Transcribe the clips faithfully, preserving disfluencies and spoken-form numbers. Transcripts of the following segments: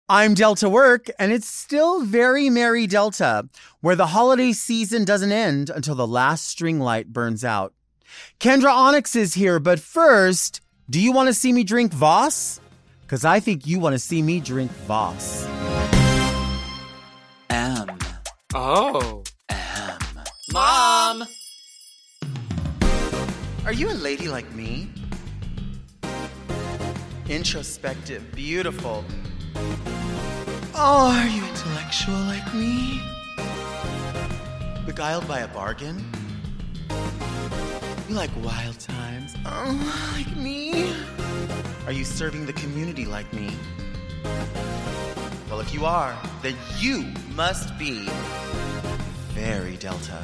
I'm Delta Work, and it's still very merry Delta, where the holiday season doesn't end until the last string light burns out. Kendra Onyx is here, but first, do you want to see me drink Voss? Because I think you want to see me drink Voss. M. Oh. M. Mom! Are you a lady like me? Introspective, beautiful. Oh, are you intellectual like me? Beguiled by a bargain? You like wild times? Oh, like me? Are you serving the community like me? Well, if you are, then you must be very Delta.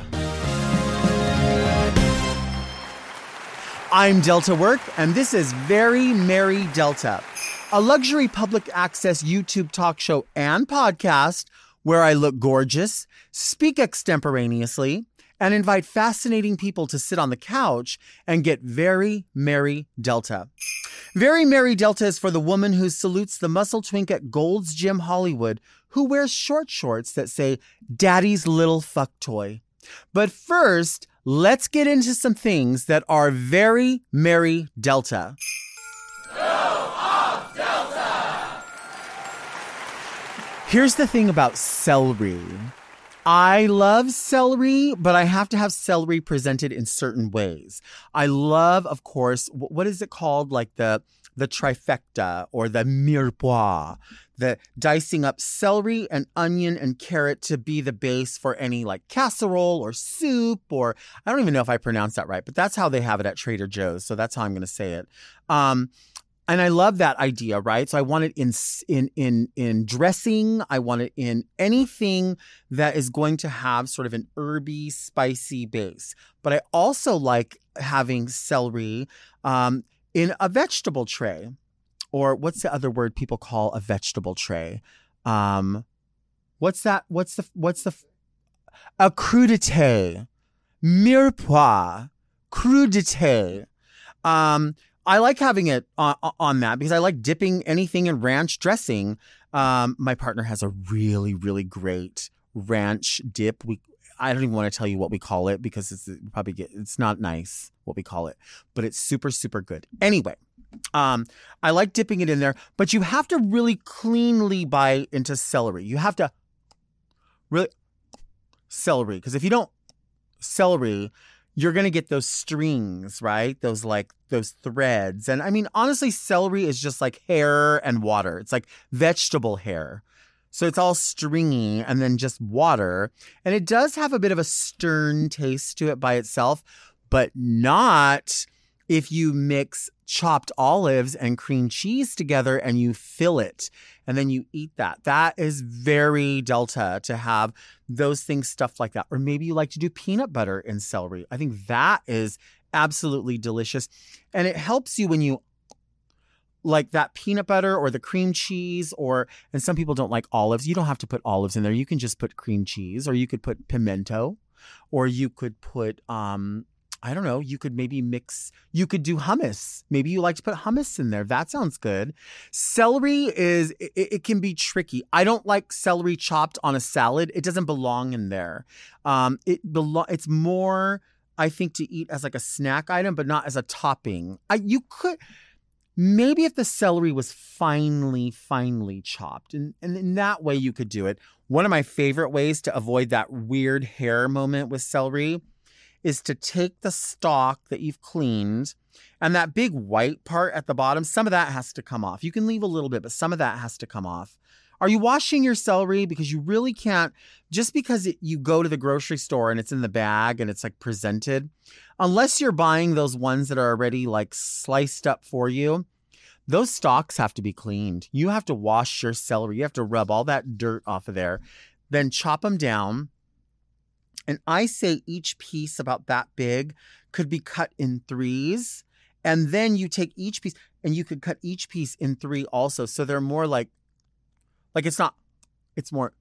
I'm Delta Work, and this is Very Merry Delta, a luxury public access YouTube talk show and podcast where I look gorgeous, speak extemporaneously, and invite fascinating people to sit on the couch and get very merry Delta. Very Merry Delta is for the woman who salutes the muscle twink at Gold's Gym Hollywood who wears short shorts that say, Daddy's little fuck toy. But first, let's get into some things that are very merry Delta. Go off, Delta! Here's the thing about celery. I love celery, but I have to have celery presented in certain ways. I love, of course, what is it called? Like the the trifecta or the mirepoix, the dicing up celery and onion and carrot to be the base for any like casserole or soup, or I don't even know if I pronounced that right, but that's how they have it at Trader Joe's. So that's how I'm going to say it. Um, And I love that idea, right? So I want it in in in in dressing. I want it in anything that is going to have sort of an herby, spicy base. But I also like having celery um, in a vegetable tray, or what's the other word people call a vegetable tray? Um, what's that? What's the what's the a crudité, mirepoix, crudité. Um. I like having it on, on that because I like dipping anything in ranch dressing. Um, my partner has a really, really great ranch dip. We, I don't even want to tell you what we call it because it's probably get, it's not nice what we call it, but it's super, super good. Anyway, um, I like dipping it in there, but you have to really cleanly bite into celery. You have to really celery because if you don't celery, you're going to get those strings, right? Those like those threads. And I mean, honestly, celery is just like hair and water. It's like vegetable hair. So it's all stringy and then just water. And it does have a bit of a stern taste to it by itself, but not if you mix chopped olives and cream cheese together and you fill it and then you eat that. That is very Delta to have those things stuffed like that. Or maybe you like to do peanut butter in celery. I think that is absolutely delicious. And it helps you when you like that peanut butter or the cream cheese, or, and some people don't like olives. You don't have to put olives in there. You can just put cream cheese, or you could put pimento, or you could put, um, I don't know, you could maybe mix, you could do hummus. Maybe you like to put hummus in there. That sounds good. Celery is, it, it can be tricky. I don't like celery chopped on a salad. It doesn't belong in there. Um, it belo- It's more, I think, to eat as like a snack item, but not as a topping. I, you could, maybe if the celery was finely, finely chopped, and, and in that way you could do it. One of my favorite ways to avoid that weird hair moment with celery is to take the stalk that you've cleaned and that big white part at the bottom, some of that has to come off. You can leave a little bit, but some of that has to come off. Are you washing your celery? Because you really can't, just because it, you go to the grocery store and it's in the bag and it's like presented, unless you're buying those ones that are already like sliced up for you, those stalks have to be cleaned. You have to wash your celery. You have to rub all that dirt off of there, then chop them down. And I say each piece about that big could be cut in threes. And then you take each piece and you could cut each piece in three also. So they're more like, like it's not, it's more,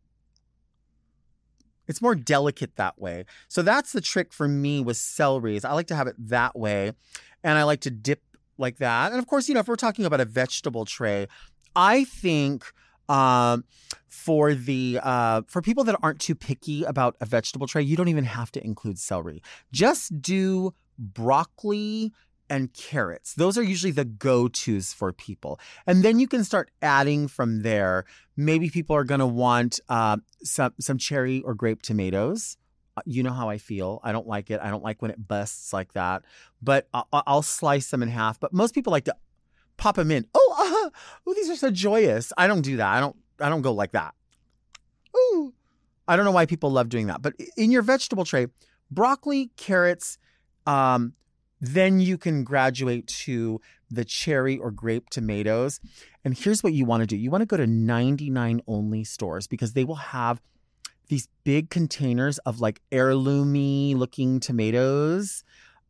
it's more delicate that way. So that's the trick for me with celery is I like to have it that way. And I like to dip like that. And of course, you know, if we're talking about a vegetable tray, I think Um, for the uh, for people that aren't too picky about a vegetable tray, you don't even have to include celery. Just do broccoli and carrots. Those are usually the go-tos for people. And then you can start adding from there. Maybe people are going to want uh, some some cherry or grape tomatoes. You know how I feel. I don't like it. I don't like when it busts like that. But I'll, I'll slice them in half. But most people like to pop them in. Oh, uh, oh, these are so joyous. I don't do that. I don't. I don't go like that. Ooh, I don't know why people love doing that. But in your vegetable tray, broccoli, carrots. Um, then you can graduate to the cherry or grape tomatoes. And here's what you want to do. You want to go to ninety-nine Only stores because they will have these big containers of like heirloomy looking tomatoes.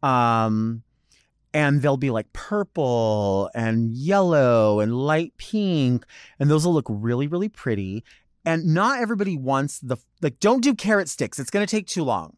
Um, and they'll be like purple and yellow and light pink. And those will look really, really pretty. And not everybody wants the, like, don't do carrot sticks. It's going to take too long.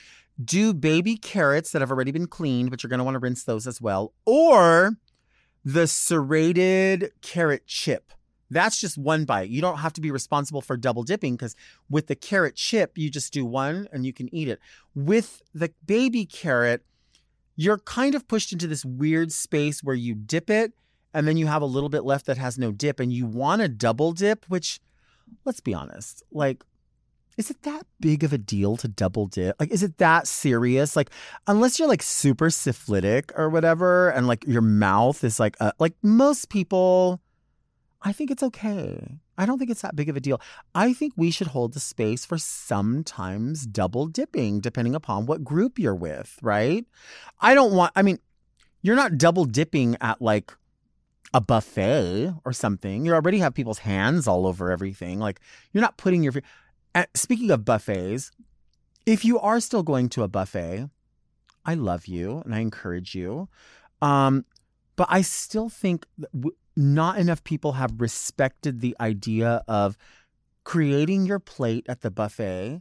Do baby carrots that have already been cleaned, but you're going to want to rinse those as well. Or the serrated carrot chip. That's just one bite. You don't have to be responsible for double dipping because with the carrot chip, you just do one and you can eat it. With the baby carrot, you're kind of pushed into this weird space where you dip it and then you have a little bit left that has no dip and you want a double dip, which, let's be honest, like, is it that big of a deal to double dip? Like, is it that serious? Like, unless you're like super syphilitic or whatever, and like your mouth is like, a, like most people, I think it's okay. I don't think it's that big of a deal. I think we should hold the space for sometimes double dipping, depending upon what group you're with, right? I don't want, I mean, you're not double dipping at like a buffet or something. You already have people's hands all over everything. Like, you're not putting your, and speaking of buffets, if you are still going to a buffet, I love you and I encourage you. Um, but I still think that w- not enough people have respected the idea of creating your plate at the buffet.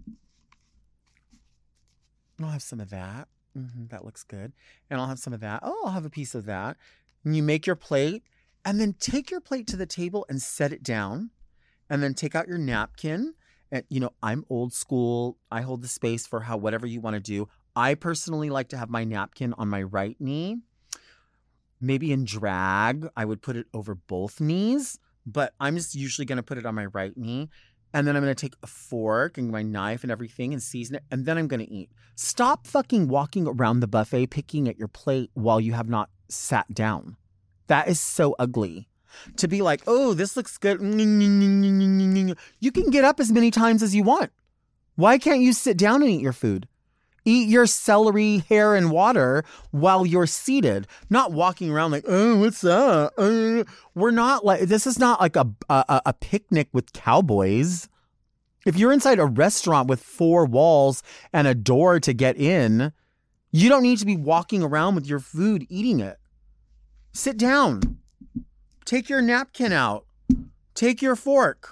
I'll have some of that. Mm-hmm, that looks good. And I'll have some of that. Oh, I'll have a piece of that. And you make your plate and then take your plate to the table and set it down. And then take out your napkin. And, you know, I'm old school. I hold the space for how whatever you want to do. I personally like to have my napkin on my right knee. Maybe in drag, I would put it over both knees. But I'm just usually going to put it on my right knee. And then I'm going to take a fork and my knife and everything and season it. And then I'm going to eat. Stop fucking walking around the buffet picking at your plate while you have not sat down. That is so ugly. To be like, oh, this looks good. You can get up as many times as you want. Why can't you sit down and eat your food? Eat your celery, hair, and water while you're seated, not walking around like, oh, what's up? Uh, we're not like, this is not like a, a, a picnic with cowboys. If you're inside a restaurant with four walls and a door to get in, you don't need to be walking around with your food, eating it. Sit down. Take your napkin out. Take your fork.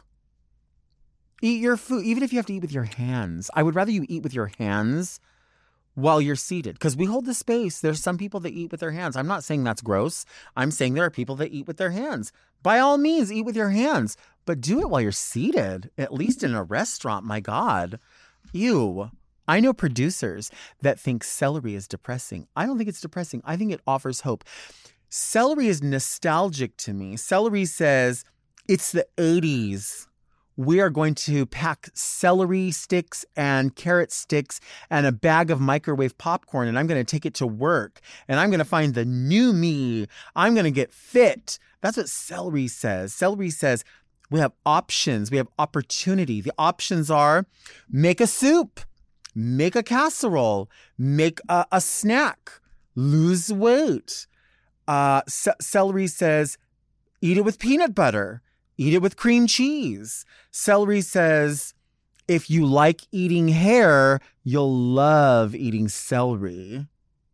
Eat your food, even if you have to eat with your hands. I would rather you eat with your hands while you're seated, because we hold the space. There's some people that eat with their hands. I'm not saying that's gross. I'm saying there are people that eat with their hands. By all means, eat with your hands, but do it while you're seated, at least in a restaurant. My God. Ew. I know producers that think celery is depressing. I don't think it's depressing. I think it offers hope. Celery is nostalgic to me. Celery says, it's the eighties. We are going to pack celery sticks and carrot sticks and a bag of microwave popcorn, and I'm going to take it to work, and I'm going to find the new me. I'm going to get fit. That's what celery says. Celery says we have options. We have opportunity. The options are make a soup, make a casserole, make a, a snack, lose weight. Uh, c- celery says eat it with peanut butter. Eat it with cream cheese. Celery says, if you like eating hair, you'll love eating celery.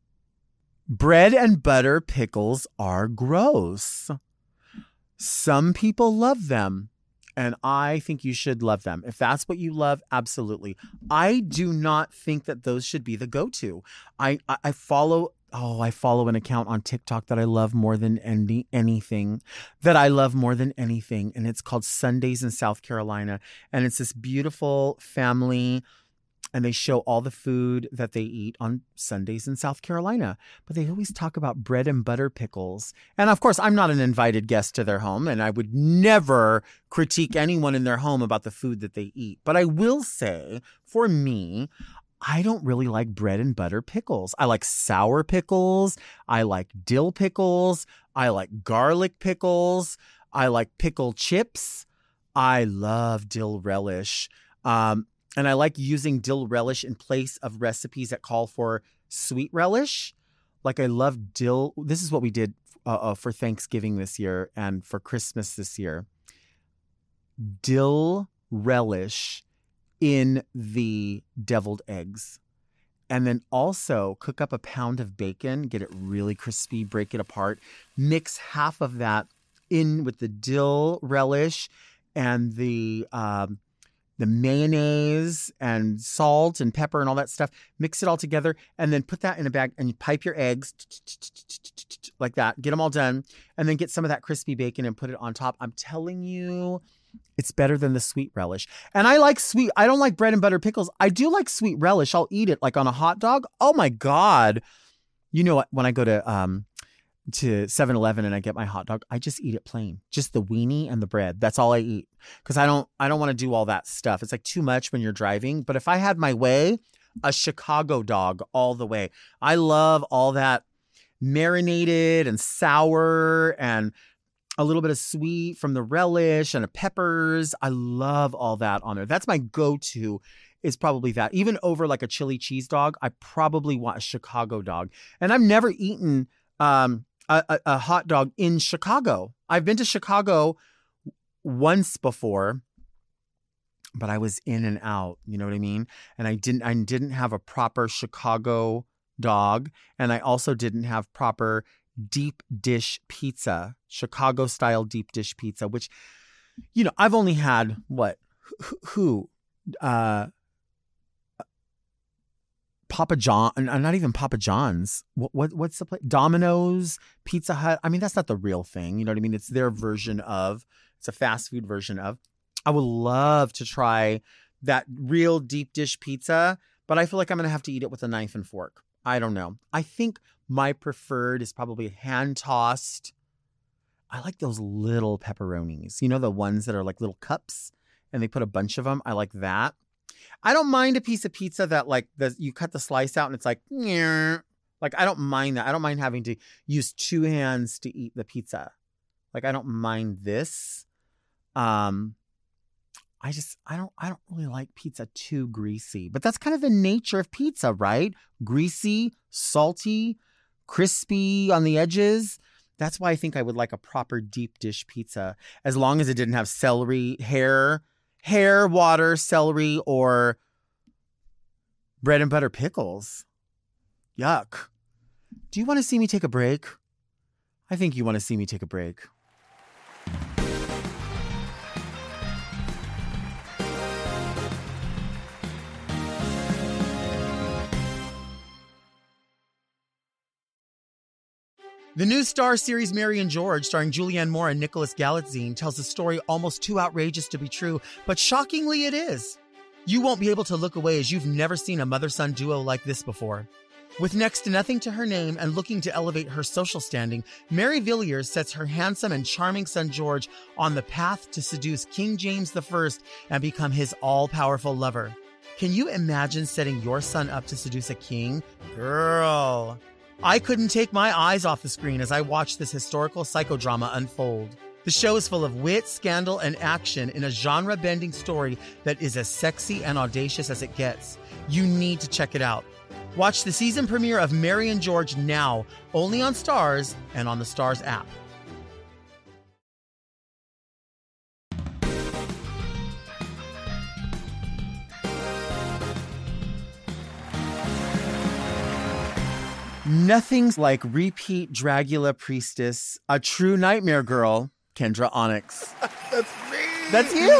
Bread and butter pickles are gross. Some people love them, and I think you should love them. If that's what you love, absolutely. I do not think that those should be the go-to. I, I follow oh, I follow an account on TikTok that I love more than any anything, that I love more than anything. And it's called Sundays in South Carolina. And it's this beautiful family, and they show all the food that they eat on Sundays in South Carolina. But they always talk about bread and butter pickles. And of course, I'm not an invited guest to their home, and I would never critique anyone in their home about the food that they eat. But I will say, for me, I don't really like bread and butter pickles. I like sour pickles. I like dill pickles. I like garlic pickles. I like pickle chips. I love dill relish. Um, And I like using dill relish in place of recipes that call for sweet relish. Like I love dill. This is what we did uh, uh, for Thanksgiving this year and for Christmas this year. Dill relish in the deviled eggs. And then also cook up a pound of bacon, get it really crispy, break it apart, mix half of that in with the dill relish and the... Um, the mayonnaise and salt and pepper and all that stuff, mix it all together, and then put that in a bag and you pipe your eggs like that, get them all done, and then get some of that crispy bacon and put it on top. I'm telling you, it's better than the sweet relish. And I like sweet, I don't like bread and butter pickles. I do like sweet relish. I'll eat it like on a hot dog. Oh my God. You know what? When I go to, um, to seven eleven and I get my hot dog, I just eat it plain. Just the weenie and the bread. That's all I eat. Because I don't I don't want to do all that stuff. It's like too much when you're driving. But if I had my way, a Chicago dog all the way. I love all that marinated and sour and a little bit of sweet from the relish and the peppers. I love all that on there. That's my go-to, is probably that. Even over like a chili cheese dog, I probably want a Chicago dog. And I've never eaten um A, a, a hot dog in Chicago. I've been to Chicago once before, but I was in and out. You know what I mean? And I didn't. I didn't have a proper Chicago dog, and I also didn't have proper deep dish pizza, Chicago style deep dish pizza. Which, you know, I've only had what? Who? Uh, Papa John, not even Papa John's. What, what what's the place? Domino's, Pizza Hut. I mean, that's not the real thing. You know what I mean? It's their version of. It's a fast food version of. I would love to try that real deep dish pizza, but I feel like I'm going to have to eat it with a knife and fork. I don't know. I think my preferred is probably hand tossed. I like those little pepperonis. You know, the ones that are like little cups and they put a bunch of them. I like that. I don't mind a piece of pizza that like the, you cut the slice out and it's like, nyeh. Like, I don't mind that. I don't mind having to use two hands to eat the pizza. Like, I don't mind this. Um, I just, I don't, I don't really like pizza too greasy, but that's kind of the nature of pizza, right? Greasy, salty, crispy on the edges. That's why I think I would like a proper deep dish pizza, as long as it didn't have celery, hair, hair, water, celery, or bread and butter pickles. Yuck. Do you want to see me take a break? I think you want to see me take a break. The new Star series Mary and George, starring Julianne Moore and Nicholas Galitzine, tells a story almost too outrageous to be true, but shockingly it is. You won't be able to look away, as you've never seen a mother-son duo like this before. With next to nothing to her name and looking to elevate her social standing, Mary Villiers sets her handsome and charming son George on the path to seduce King James the First and become his all-powerful lover. Can you imagine setting your son up to seduce a king? Girl. I couldn't take my eyes off the screen as I watched this historical psychodrama unfold. The show is full of wit, scandal, and action in a genre-bending story that is as sexy and audacious as it gets. You need to check it out. Watch the season premiere of Mary and George now, only on Starz and on the Starz app. Nothing's like repeat Dragula priestess, a true nightmare girl, Kendra Onyx. That's me! That's you.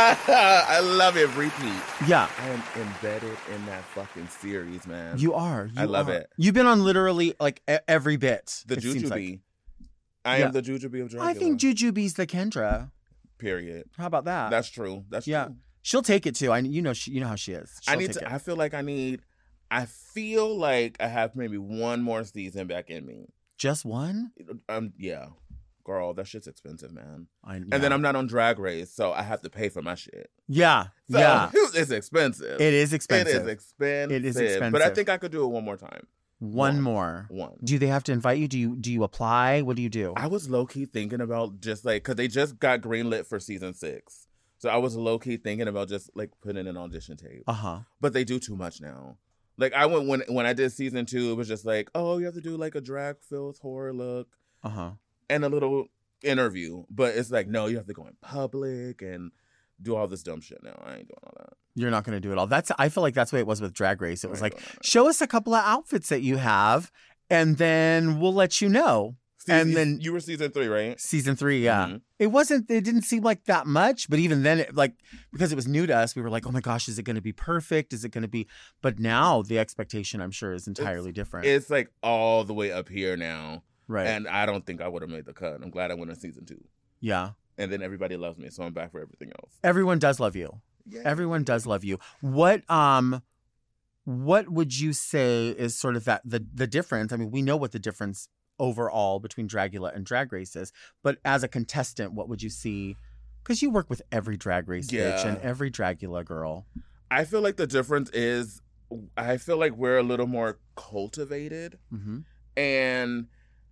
I love it. Repeat. Yeah. I am embedded in that fucking series, man. You are. You I love are. it. You've been on literally like e- every bit. The it seems Jujubee. like. I Yeah. am the Jujubee of Dracula. I think Jujubee's the Kendra. Period. How about that? That's true. That's yeah. true. She'll take it too. I you know she you know how she is. She'll I need take to. it. I feel like I need. I feel like I have maybe one more season back in me. Just one? Um. Yeah. Girl, that shit's expensive, man. I, yeah. And then I'm not on Drag Race, so I have to pay for my shit. Yeah. So yeah. it's expensive. It is expensive. It is expensive. It is expensive. But I think I could do it one more time. One, One. more. One. Do they have to invite you? Do you do you apply? What do you do? I was low key thinking about just like, because they just got greenlit for season six. So I was low key thinking about just like putting an audition tape. Uh huh. But they do too much now. Like I went when when I did season two, it was just like, oh, you have to do like a drag filth horror look Uh huh. and a little interview. But it's like, no, you have to go in public and do all this dumb shit now. I ain't doing all that. You're not going to do it all. That's. I feel like that's the way it was with Drag Race. It was I ain't like, doing all that. show us a couple of outfits that you have, and then we'll let you know. Season- and then you were season three, right? season three, yeah. Mhm. It wasn't. It didn't seem like that much, but even then, it, like because it was new to us, we were like, oh my gosh, is it going to be perfect? Is it going to be? But now the expectation, I'm sure, is entirely different. It's like all the way up here now. Right. And I don't think I would have made the cut. I'm glad I went on season two. Yeah. And then everybody loves me, so I'm back for everything else. Everyone does love you. Yeah. Everyone does love you. What um what would you say is sort of that the the difference? I mean, we know what the difference overall between Dragula and Drag Race is, but as a contestant, what would you see? Because you work with every Drag Race bitch Yeah. and every Dragula girl. I feel like the difference is I feel like we're a little more cultivated, Mm-hmm. and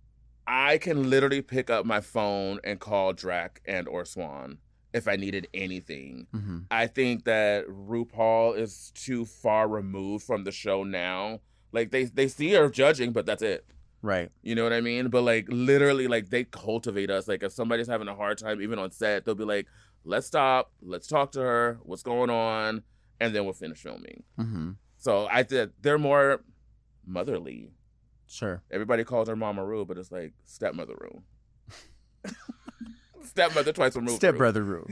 I can literally pick up my phone and call Drac and or Swan if I needed anything. Mm-hmm. I think that RuPaul is too far removed from the show now. Like they they see her judging, but that's it. Right. You know what I mean? But like literally, like they cultivate us. Like if somebody's having a hard time, even on set, they'll be like, "Let's stop. Let's talk to her. What's going on?" And then we'll finish filming. Mm-hmm. So I did. They're more motherly. Sure. Everybody calls her Mama Ru, but it's like stepmother Ru. Stepmother twice removed. Step brother Ru.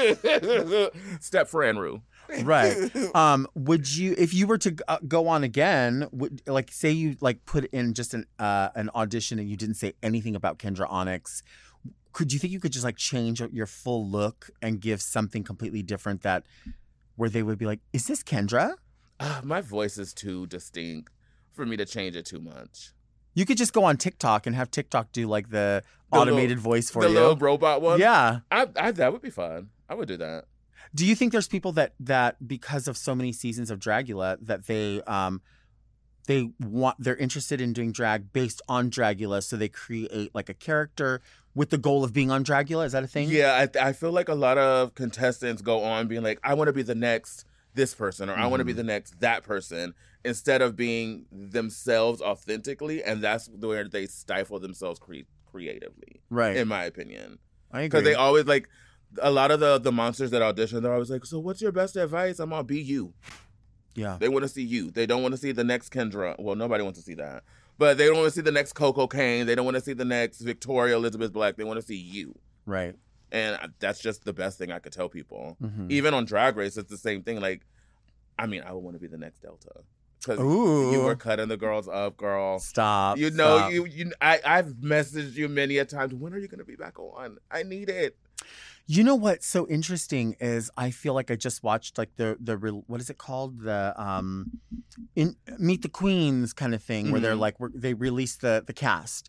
Step friend Ru. Right. Um, would you, if you were to uh, go on again, would like say you like put in just an uh, an audition and you didn't say anything about Kendra Onyx, could you think you could just like change your full look and give something completely different that where they would be like, is this Kendra? Uh, my voice is too distinct for me to change it too much. You could just go on TikTok and have TikTok do like the, The automated little- voice for the you. little robot one. Yeah. I, I that would be fun. I would do that. Do you think there's people that that because of so many seasons of Dragula that they um they want they're interested in doing drag based on Dragula, so they create like a character with the goal of being on Dragula? Is that a thing? Yeah, I, I feel like a lot of contestants go on being like, I want to be the next this person, or I want to be Mhm. the next that person, instead of being themselves authentically, and that's where they stifle themselves cre- creatively, Right. in my opinion. I agree. Because they always like a lot of the the monsters that audition, they're always like, so what's your best advice? I'm gonna be you. yeah. They want to see you. They don't want to see the next Kendra. Well, nobody wants to see that. But they don't want to see the next Coco Kane. They don't want to see the next Victoria Elizabeth Black. They want to see you. Right. And that's just the best thing I could tell people. Mhm. Even on Drag Race, it's the same thing. Like, I mean, I would want to be the next Delta. Because Ooh. you were cutting the girls up, girl. Stop. You know, stop. you you. I, I've messaged you many a times. When are you going to be back on? I need it. You know what's so interesting is I feel like I just watched like the the re- what is it called, the um in Meet the Queens kind of thing, where they're Mhm. like we're, they release the the cast,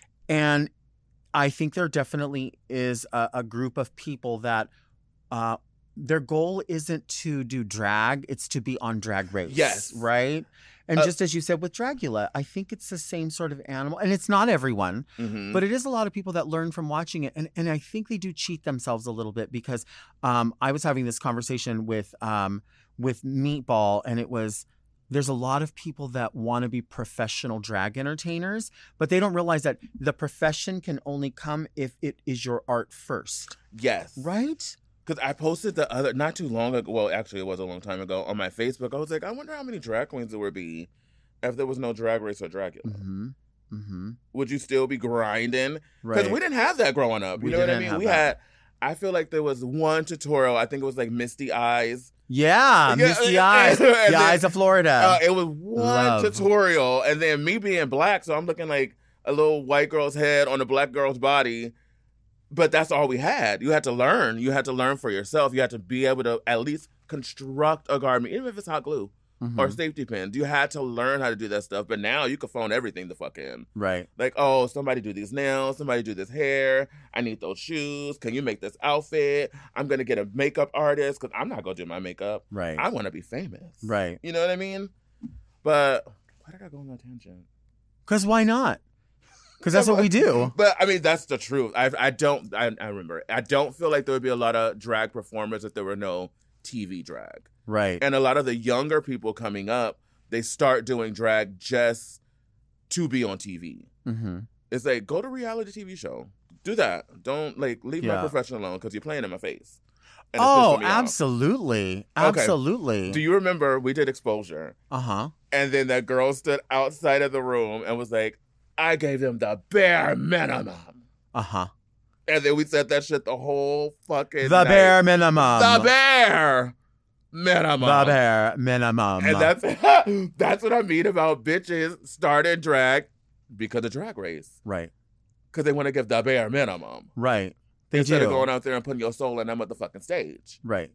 and I think there definitely is a, a group of people that uh their goal isn't to do drag, it's to be on Drag Race. Yes. Right. And Uh, just as you said with Dragula, I think it's the same sort of animal, and it's not everyone. Mm-hmm. But it is a lot of people that learn from watching it. And, and I think they do cheat themselves a little bit because um, I was having this conversation with um, with Meatball, and it was there's a lot of people that want to be professional drag entertainers, but they don't realize that the profession can only come if it is your art first. Yes. Right? Because I posted the other, not too long ago, well, actually it was a long time ago, on my Facebook. I was like, I wonder how many drag queens there would be if there was no Drag Race or Dragula. Mm-hmm. Mm-hmm. Would you still be grinding? Because Right. we didn't have that growing up. You We know what I didn't mean? have We that. had, I feel like there was one tutorial. I think it was like Misty Eyes. Yeah, Yeah, Misty and- Eyes. and the then- Eyes of Florida. Uh, it was one Love. tutorial, and then me being black, so I'm looking like a little white girl's head on a black girl's body. But that's all we had. You had to learn. You had to learn for yourself. You had to be able to at least construct a garment, even if it's hot glue Mhm. or safety pins. You had to learn how to do that stuff. But now you can phone everything the fuck in. Right. Like, oh, somebody do these nails. Somebody do this hair. I need those shoes. Can you make this outfit? I'm going to get a makeup artist because I'm not going to do my makeup. Right. I want to be famous. Right. You know what I mean? But why did I go on that tangent? Because why not? Because that's what we do. But I mean, that's the truth. I I don't. I, I remember. I don't feel like there would be a lot of drag performers if there were no T V drag. Right. And a lot of the younger people coming up, they start doing drag just to be on T V. Mm-hmm. It's like, go to a reality T V show. Do that. Don't like leave Yeah. my profession alone because you're playing in my face. And it's Oh, pissing me off. absolutely. Okay. Absolutely. Do you remember we did Exposure? Uh-huh. And then that girl stood outside of the room and was like, I gave them the bare minimum. Uh-huh. And then we said that shit the whole fucking The night. bare minimum. The bare minimum. The bare minimum. And that's that's what I mean about bitches starting drag because of Drag Race. right. Because they want to give the bare minimum. Right. They Instead do. of going out there and putting your soul in that motherfucking stage. Right.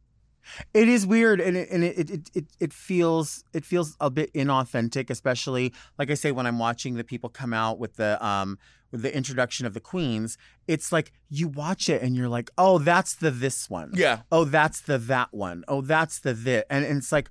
It is weird, and it, and it, it it it feels it feels a bit inauthentic, especially like I say when I'm watching the people come out with the um with the introduction of the queens. It's like you watch it and you're like, oh, that's the this one. Yeah. Oh, that's the that one. Oh, that's the this, and, and it's like,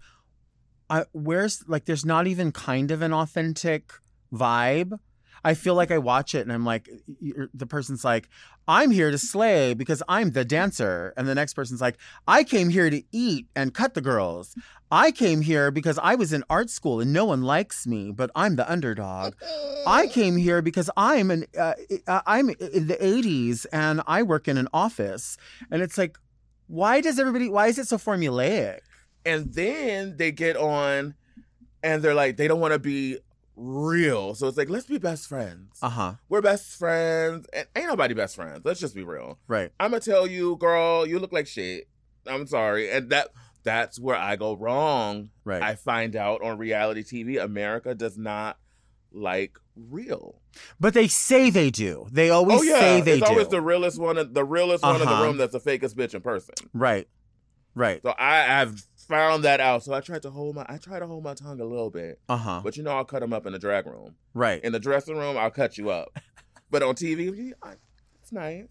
I where's like there's not even kind of an authentic vibe. I feel like I watch it and I'm like, you're, the person's like, I'm here to slay because I'm the dancer. And the next person's like, I came here to eat and cut the girls. I came here because I was in art school and no one likes me, but I'm the underdog. I came here because I'm an uh, I'm in the eighties and I work in an office. And it's like, why does everybody, why is it so formulaic? And then they get on and they're like, they don't want to be real. So it's like, let's be best friends. Uh-huh. We're best friends. And ain't nobody best friends. Let's just be real. Right. I'm going to tell you, girl, you look like shit. I'm sorry. And that that's where I go wrong. Right. I find out on reality T V, America does not like real. But they say they do. They always oh, yeah. say they it's do. always the realest one, the realest one in the Uh-huh. room that's the fakest bitch in person. Right. Right. So I have found that out. So I tried to hold my I try to hold my tongue a little bit. Uh-huh. But you know, I'll cut them up in the drag room. Right. In the dressing room, I'll cut you up. But on T V, I- it's nice.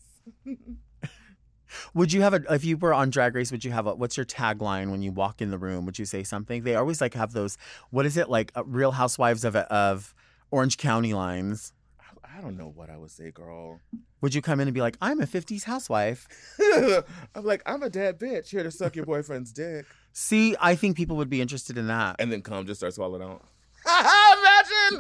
Would you have a, if you were on Drag Race, would you have a, what's your tagline when you walk in the room? Would you say something? They always like have those, what is it, like uh, Real Housewives of of Orange County lines. I, I don't know what I would say, girl. Would you come in and be like, I'm a fifties housewife? I'm like, I'm a dead bitch here to suck your boyfriend's dick. See, I think people would be interested in that. And then come just start swallowing out. Imagine!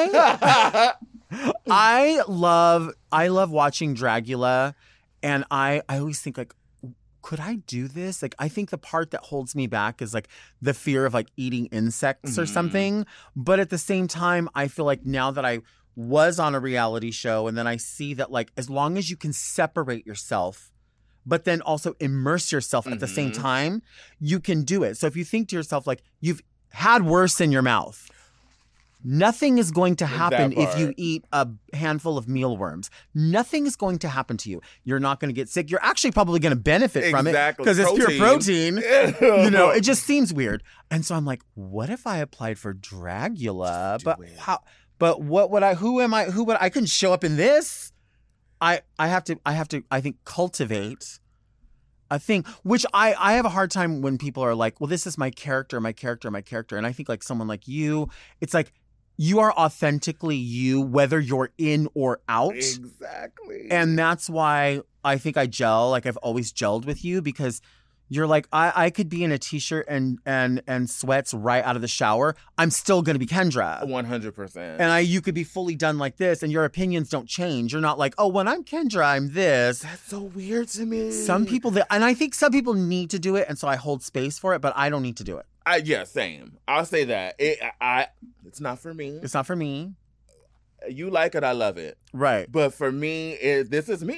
I I love I love watching Dragula, and I I always think like, could I do this? Like, I think the part that holds me back is like the fear of like eating insects or Mhm. something. But at the same time, I feel like now that I was on a reality show and then I see that like as long as you can separate yourself, but then also immerse yourself at the same Mhm. time, you can do it. So if you think to yourself like you've had worse in your mouth, nothing is going to happen That if you part. eat a handful of mealworms. Nothing is going to happen to you. You're not going to get sick. You're actually probably going to benefit from it Exactly. because it's pure protein. Protein. You know, it just seems weird. And so I'm like, what if I applied for Dragula? Just do But it. how? But what would I? Who am I? Who would I? Couldn't show up in this. I I have to. I have to. I think cultivate a thing, which I I have a hard time when people are like, well, this is my character, my character, my character, and I think like someone like you, it's like you are authentically you, whether you're in or out. Exactly. And that's why I think I gel. Like I've always gelled with you because you're like, I, I could be in a t-shirt and and and sweats right out of the shower. I'm still gonna be Kendra. one hundred percent. And I you could be fully done like this and your opinions don't change. You're not like, oh, when I'm Kendra, I'm this. That's so weird to me. Some people that and I think some people need to do it, and so I hold space for it, but I don't need to do it. I, yeah, same. I'll say that. It, I, I, it's not for me. It's not for me. You like it, I love it. Right. But for me, it, this is me.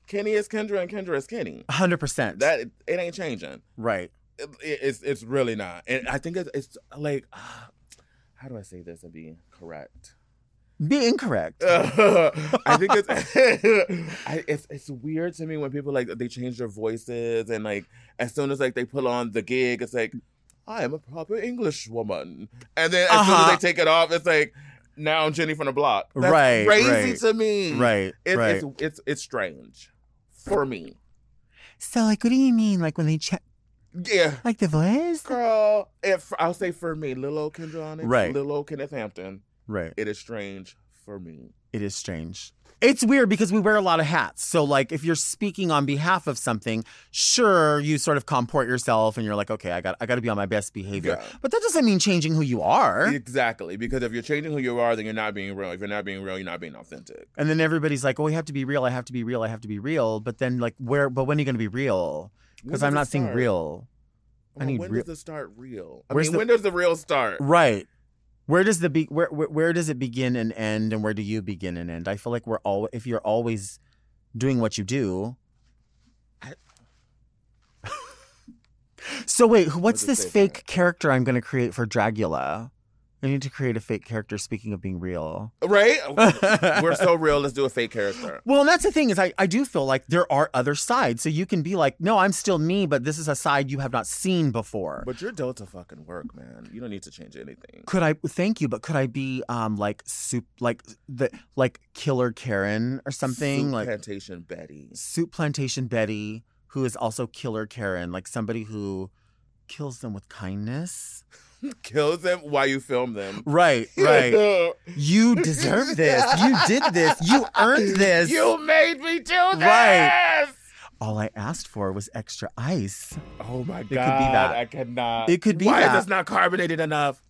Kenny is Kendra and Kendra is Kenny. one hundred percent. That it, it ain't changing. Right. It, it, it's it's really not. And I think it's, it's like, uh, how do I say this and be correct? Be incorrect. Uh, I think it's I, it's it's weird to me when people like they change their voices and like as soon as like they put on the gig, it's like I am a proper English woman, and then as uh-huh. soon as they take it off, it's like now I'm Jenny from the block. That's right, crazy right. to me. Right, it's, right. It's, it's it's strange for me. So like, what do you mean? Like when they check? Yeah, like the voice, girl. If I'll say for me, little old Kendra Onyx, right? Little old Kenneth Hampton. Right. It is strange for me. It is strange. It's weird because we wear a lot of hats. So, like, if you're speaking on behalf of something, sure, you sort of comport yourself and you're like, okay, I got I got to be on my best behavior. Yeah. But that doesn't mean changing who you are. Exactly. Because if you're changing who you are, then you're not being real. If you're not being real, you're not being authentic. And then everybody's like, oh, we have to be real. I have to be real. I have to be real. But then, like, where, but when are you going to be real? Because I'm not start? saying real. Well, I need when real. does it start real? I Where's mean, the... when does the real start? Right. Where does the be where, where where does it begin and end, and where do you begin and end? I feel like we're all if you're always doing what you do. I... So wait, what's this fake that? character I'm going to create for Dragula? I need to create a fake character. Speaking of being real, right? We're so real. Let's do a fake character. Well, and that's the thing is, I, I do feel like there are other sides. So you can be like, no, I'm still me, but this is a side you have not seen before. But your Delta fucking work, man. You don't need to change anything. Could I? Thank you, but could I be um like soup like the like Killer Karen or something Soup like Plantation Betty, Soup Plantation Betty, who is also Killer Karen, like somebody who kills them with kindness. Kills them while you film them. Right, right. You deserve this. You did this. You earned this. You made me do this. Right. All I asked for was extra ice. Oh my god. It could be that. I cannot. It could be Why that. is this not carbonated enough?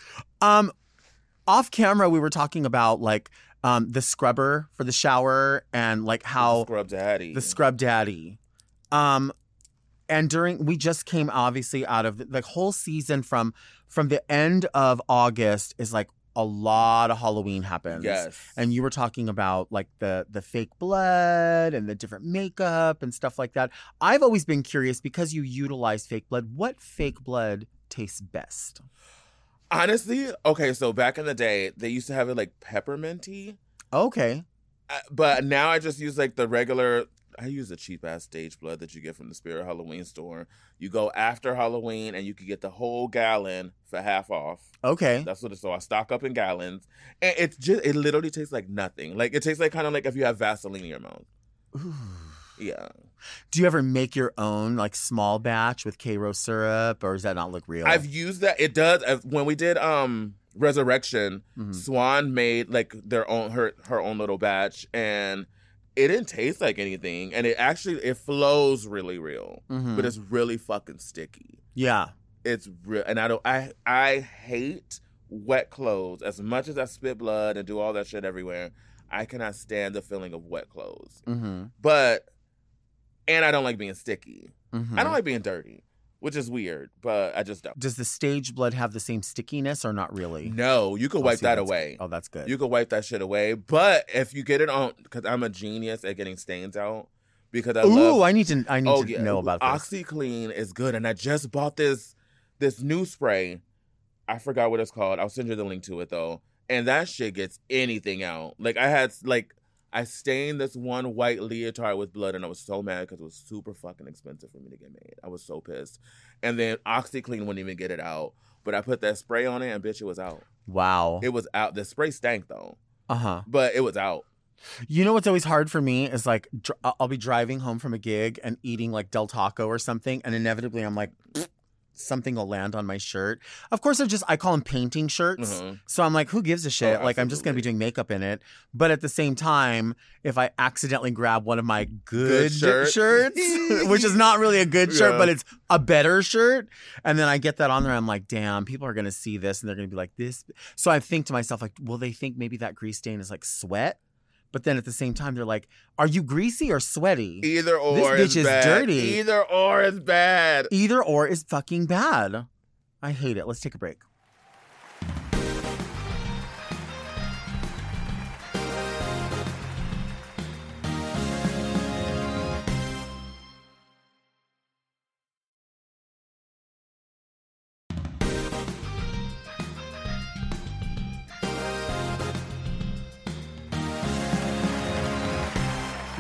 Um, off camera, we were talking about like um the scrubber for the shower and like how the scrub daddy. The scrub daddy. Um. And during, we just came obviously out of the, the whole season from from the end of August is like a lot of Halloween happens. Yes. And you were talking about like the the fake blood and the different makeup and stuff like that. I've always been curious because you utilize fake blood. What fake blood tastes best? Honestly, okay, so back in the day, they used to have it like pepperminty. Okay. Uh, but now I just use like the regular... I use the cheap ass stage blood that you get from the Spirit Halloween store. You go after Halloween and you can get the whole gallon for half off. Okay. That's what it's so I stock up in gallons. And it's just it literally tastes like nothing. Like it tastes like kind of like if you have Vaseline in your mouth. Ooh. Yeah. Do you ever make your own like small batch with Karo syrup, or does that not look real? I've used that. It does. When we did um Resurrection, mm-hmm. Swan made like their own her her own little batch, and it didn't taste like anything, and it actually it flows really real, mm-hmm. but it's really fucking sticky. Yeah, it's real, and I don't. I I hate wet clothes as much as I spit blood and do all that shit everywhere. I cannot stand the feeling of wet clothes, mm-hmm. but and I don't like being sticky. Mm-hmm. I don't like being dirty, which is weird, but I just don't. Does the stage blood have the same stickiness or not really? No, you can oh, wipe see, that away. Oh, that's good. You can wipe that shit away. But if you get it on, because I'm a genius at getting stains out. Because I Ooh, love, I need to. I need oh, to yeah. know about this. OxyClean is good, and I just bought this this new spray. I forgot what it's called. I'll send you the link to it though. And that shit gets anything out. Like I had like. I stained this one white leotard with blood, and I was so mad because it was super fucking expensive for me to get made. I was so pissed. And then OxyClean wouldn't even get it out. But I put that spray on it, and bitch, it was out. Wow. It was out. The spray stank, though. Uh-huh. But it was out. You know what's always hard for me is, like, dr- I'll be driving home from a gig and eating, like, Del Taco or something, and inevitably I'm like... something will land on my shirt. Of course, they're just, I call them painting shirts. Mm-hmm. So I'm like, who gives a shit? Oh, like, I'm just going to be doing makeup in it. But at the same time, if I accidentally grab one of my good, good shirt. shirts, which is not really a good shirt, yeah. but it's a better shirt, and then I get that on there, I'm like, damn, people are going to see this and they're going to be like, this. So I think to myself, like, will they think maybe that grease stain is like sweat? But then at the same time, they're like, are you greasy or sweaty? Either or this bitch is, is bad. dirty. Either or is bad. Either or is fucking bad. I hate it. Let's take a break.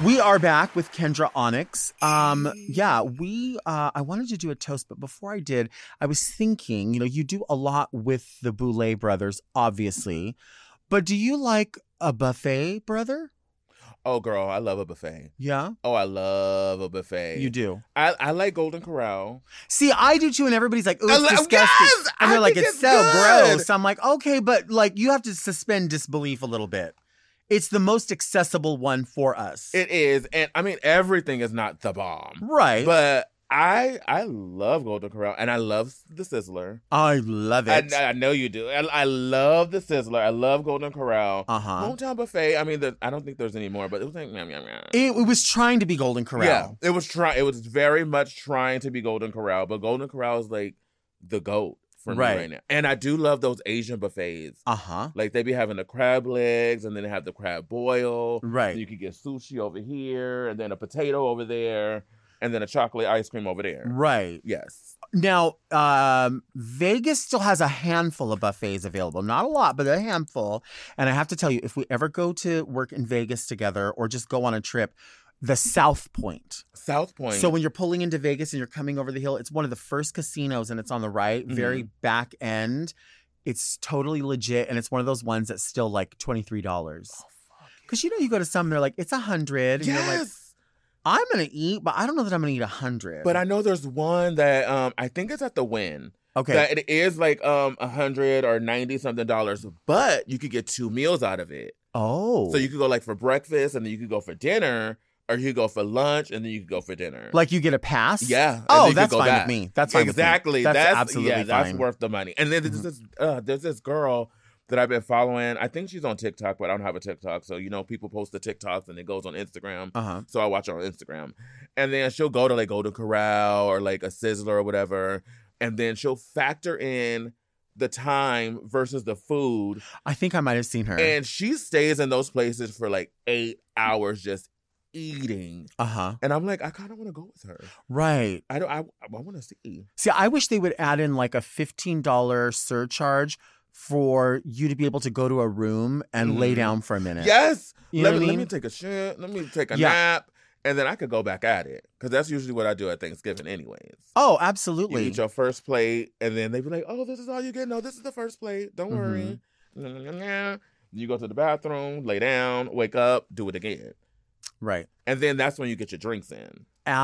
We are back with Kendra Onyx. Um, yeah, we. Uh, I wanted to do a toast, but before I did, I was thinking. You know, you do a lot with the Boulay brothers, obviously, but do you like a buffet, brother? Oh, girl, I love a buffet. Yeah. Oh, I love a buffet. You do. I, I like Golden Corral. See, I do too, and everybody's like, "Oh, it's I lo- disgusting," yes! and they're I like, think "It's, it's so good. gross." I'm like, "Okay, but like, you have to suspend disbelief a little bit. It's the most accessible one for us." It is, and I mean everything is not the bomb, Right. But I I love Golden Corral, and I love the Sizzler. I love it. I, I know you do. I, I love the Sizzler. I love Golden Corral. Uh huh. Hometown Buffet. I mean, the, I don't think there's any more, but it was like, meow, meow, meow. It, it was trying to be Golden Corral. Yeah, it was trying. It was very much trying to be Golden Corral, but Golden Corral is like the GOAT for me Right. right now. And I do love those Asian buffets. Uh huh. Like they be having the crab legs, and then they have the crab boil. Right. And you could get sushi over here, and then a potato over there, and then a chocolate ice cream over there. Right. Yes. Now, um, Vegas still has a handful of buffets available. Not a lot, but a handful. And I have to tell you, if we ever go to work in Vegas together or just go on a trip, the South Point. South Point. So when you're pulling into Vegas and you're coming over the hill, it's one of the first casinos and it's on the right, very Mhm. back end. It's totally legit. And it's one of those ones that's still like twenty-three dollars. Oh, fuck. Because you know, you go to some, they're like, it's a hundred. And you're like, Yes. I'm going to eat, but I don't know that I'm going to eat a hundred. But I know there's one that um I think it's at the Wynn. okay. That it is like um a hundred or ninety something dollars, but you could get two meals out of it. oh. So you could go like for breakfast, and then you could go for dinner, or you could go for lunch, and then you could go for dinner. Like you get a pass? yeah. and then Oh, you could that's go fine back. with me. That's fine exactly. with me. That's, That's absolutely yeah, that's fine. worth the money. And then there's this uh, there's this girl that I've been following. I think she's on TikTok, but I don't have a TikTok. So you know, people post the TikToks and it goes on Instagram. Uh-huh. So I watch her on Instagram, and then she'll go to like Golden Corral or like a Sizzler or whatever, and then she'll factor in the time versus the food, I think I might have seen her. and she stays in those places for like eight hours just eating. uh-huh. And I'm like, I kind of want to go with her. Right. I don't. I, I want to see. See, I wish they would add in like a fifteen dollars surcharge for you to be able to go to a room and lay Mhm. down for a minute. Yes. You let know me what I let me mean? take a shit. Let me take a Yeah. nap, and then I could go back at it, because that's usually what I do at Thanksgiving, anyways. Oh, You absolutely. eat your first plate, and then they be like, "Oh, this is all you get." No, this is the first plate. Don't Mm-hmm. worry. Nyah, nyah, nyah, nyah. You go to the bathroom, lay down, wake up, do it again, Right. and then that's when you get your drinks in.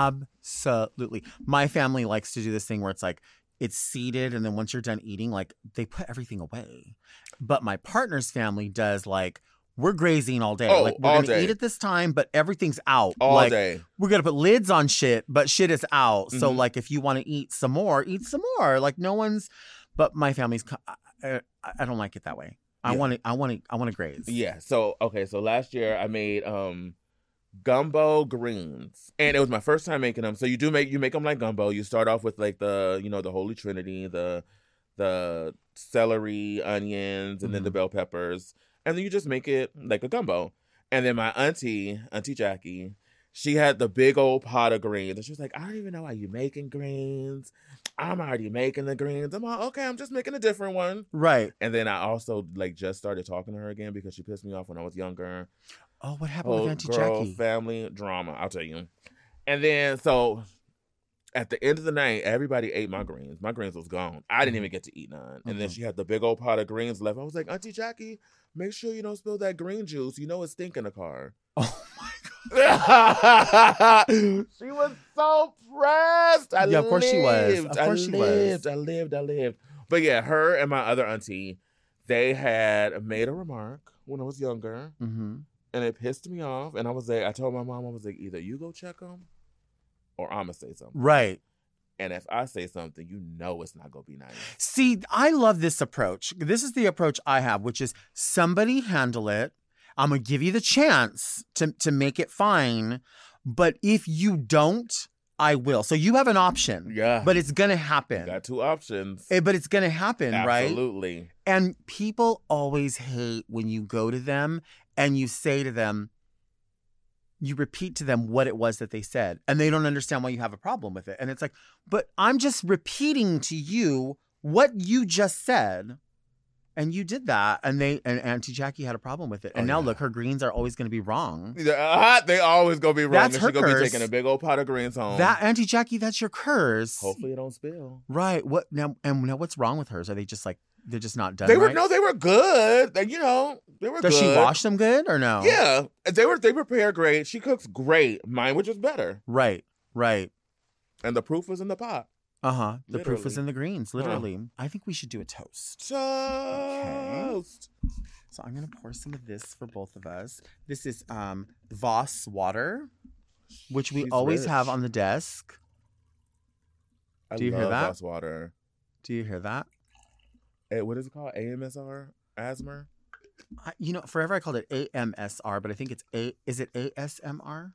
Absolutely. My family likes to do this thing where it's like it's seated, and then once you're done eating, like they put everything away. But my partner's family does like we're grazing all day. Oh, like we're all gonna day. eat at this time, but everything's out. All like, day. We're gonna put lids on shit, but shit is out. So Mhm. like if you want to eat some more, eat some more. Like no one's. But my family's. co- I, I, I don't like it that way. I Yeah. want to. I want to. I want to graze. Yeah. So okay. So last year I made um gumbo greens, and it was my first time making them. So you do make you make them like gumbo. You start off with like the you know the Holy Trinity, the the celery, onions, and then the Mhm. bell peppers, and then you just make it like a gumbo. And then my auntie, Auntie Jackie, she had the big old pot of greens, and she was like, "I don't even know why you making greens. I'm already making the greens." I'm like, "Okay, I'm just making a different one." Right. And then I also like just started talking to her again because she pissed me off when I was younger. Oh, what happened Whole with Auntie girl Jackie? family drama, I'll tell you. And then so at the end of the night, everybody ate my greens. My greens was gone. I didn't even get to eat none. And then Mhm. she had the big old pot of greens left. I was like, "Auntie Jackie, make sure you don't spill that green juice. You know it's stink in the car." Oh my She was so pressed. I Yeah, of course she was. lived. Of course I she lived. was. I lived. I lived. But yeah, her and my other auntie, they had made a remark when I was younger, Mm-hmm. and it pissed me off. And I was like, I told my mom, I was like, either you go check them, or I'm gonna say something. Right. And if I say something, you know it's not gonna be nice. See, I love this approach. This is the approach I have, which is somebody handle it. I'm going to give you the chance to, to make it fine. But if you don't, I will. So you have an option. Yeah, But it's going to happen. you got two options. Eh, But it's going to happen, right? Absolutely. And people always hate when you go to them and you say to them, you repeat to them what it was that they said, and they don't understand why you have a problem with it. And it's like, but I'm just repeating to you what you just said. And you did that, and they and Auntie Jackie had a problem with it. And Oh, now yeah. look, her greens are always going to be wrong. Uh, they always gonna be wrong. That's and her she gonna be curse. taking a big old pot of greens home. That Auntie Jackie, that's your curse. Hopefully it don't spill. Right. What now? And now, what's wrong with hers? Are they just like they're just not done? They were right? no, they were good. They, you know, they were Does good. she wash them good or no? Yeah, they were. They prepare great. She cooks great. Mine was just better, Right. Right. and the proof was in the pot. Uh huh. The proof is Literally. in the greens. Literally. I think we should do a toast. Toast. So I'm gonna pour some of this for both of us. This is um Voss water, which we She's always rich. have on the desk. I Do you hear love that? Voss water. Do you hear that? Hey, what is it called? A M S R? Asthma? I, you know, forever I called it A M S R, but I think it's A. Is it A S M R?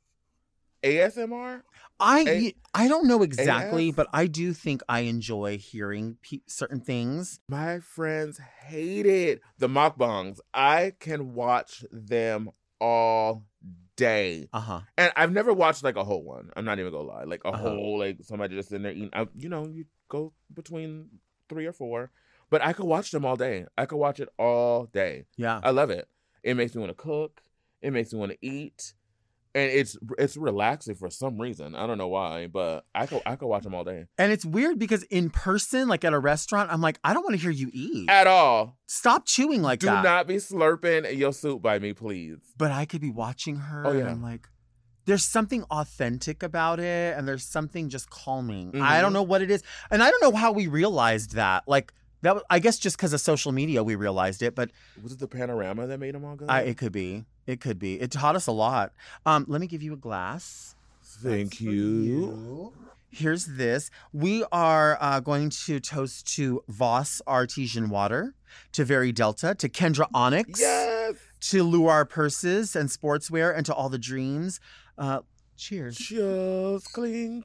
A S M R? I A- I don't know exactly, A F? but I do think I enjoy hearing pe- certain things. My friends hate it. The mukbangs. I can watch them all day. Uh huh. And I've never watched like a whole one. I'm not even gonna lie. Like a Uh-huh. whole, like somebody just in there eating. I, you know, you go between three or four. But I could watch them all day. I could watch it all day. Yeah. I love it. It makes me want to cook. It makes me want to eat. And it's it's relaxing for some reason. I don't know why, but I could I could watch them all day. And it's weird because in person, like at a restaurant, I'm like, I don't want to hear you eat. At all. Stop chewing like Do that. not be slurping your soup by me, please. But I could be watching her Oh, and yeah. I'm like, there's something authentic about it and there's something just calming. Mhm. I don't know what it is. And I don't know how we realized that. Like, that was, I guess just because of social media we realized it, but Was it the panorama that made them all good? I, it could be. It could be. It taught us a lot. Um, let me give you a glass. Thank That's for you. Here's this. We are uh, going to toast to Voss Artesian Water, to Very Delta, to Kendra Onyx, Yes. to Luar Purses and Sportswear, and to all the dreams. Uh, cheers. Just clink.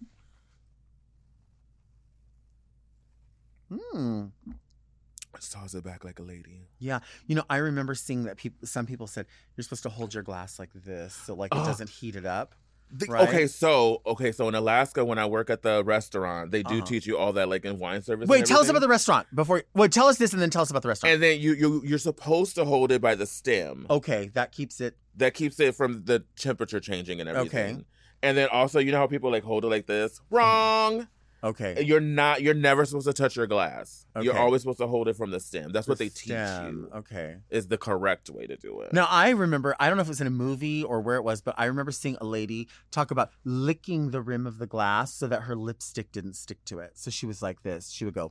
Hmm. Just toss it back like a lady. Yeah. You know, I remember seeing that people. Some people said you're supposed to hold your glass like this, so like it Oh. doesn't heat it up. The- Right. Okay, so okay, so in Alaska, when I work at the restaurant, they do Uh-huh. teach you all that, like in wine service. Wait, and tell us everything. about the restaurant before. Wait, tell us this and then tell us about the restaurant. And then you you you're supposed to hold it by the stem. Okay, that keeps it. That keeps it from the temperature changing and everything. Okay. And then also, you know how people like hold it like this? Wrong. Okay. You're not. You're never supposed to touch your glass. You're Okay. always supposed to hold it from the stem. That's what The they teach stem. you. Okay. Is the correct way to do it. Now, I remember, I don't know if it was in a movie or where it was, but I remember seeing a lady talk about licking the rim of the glass so that her lipstick didn't stick to it. So she was like this. She would go.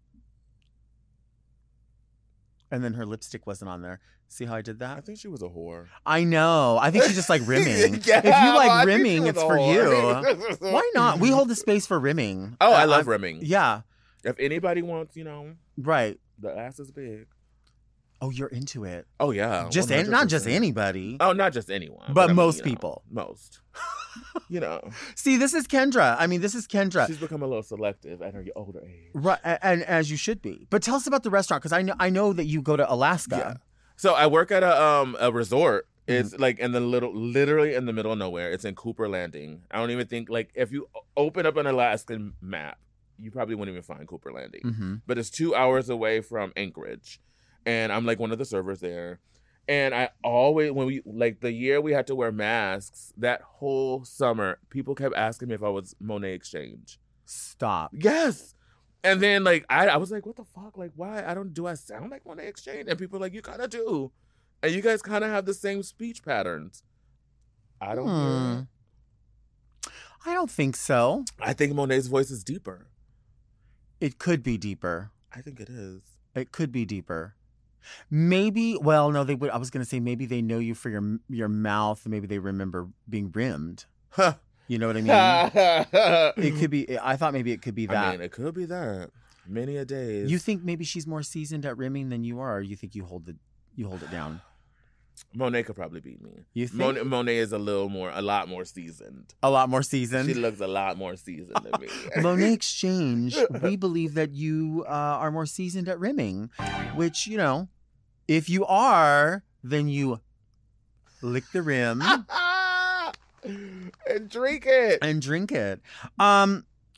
And then her lipstick wasn't on there. See how I did I that? think she was a whore. I know. I think she just like rimming. Yeah, If you I like think rimming, she was it's a for whore. you. Why not? We hold the space for rimming. Oh, I Uh, love I'm- rimming. Yeah, If anybody wants, you know, right. the ass is big. Oh, you're into it. Oh yeah, Just an- not just one hundred percent. anybody. Oh, not just anyone, But I mean, most you know, people. most. You know, See, this is Kendra. I mean, this is Kendra. she's become a little selective at her older age. Right, a- and as you should be. But tell us about the restaurant because I know I know that you go to Alaska. Yeah. So I work at a um a resort. It's Mm-hmm. like in the little, literally in the middle of nowhere. It's in Cooper Landing. I don't even think like if you o- open up an Alaskan map, you probably wouldn't even find Cooper Landing. Mm-hmm. But it's two hours away from Anchorage, and I'm like one of the servers there. And I always, when we like the year we had to wear masks, that whole summer, people kept asking me if I was Monet Exchange. Stop. Yes. And then like I, I was like, what the fuck? Like, why? I don't do I sound like Monet Exchange? And people are like, you kind of do, and you guys kind of have the same speech patterns. I don't. Hmm. hear it. I don't think so. I think Monet's voice is deeper. It could be deeper. I think it is. It could be deeper. Maybe. Well, no. They would. I was gonna say maybe they know you for your your mouth. Maybe they remember being rimmed. Huh. You know what I mean? It it could be. I thought maybe it could be that. I mean, it could be that. Many a days. You think maybe she's more seasoned at rimming than you are, or you think you hold the you hold it down? Monet could probably beat me. You think Monet, Monet is a little more, a lot more seasoned. a lot more She seasoned? looks a lot more seasoned than me. Monet Exchange, we believe that you uh, are more seasoned at rimming, which, you know, if you are, then you lick the rim and drink it. and drink it. Um,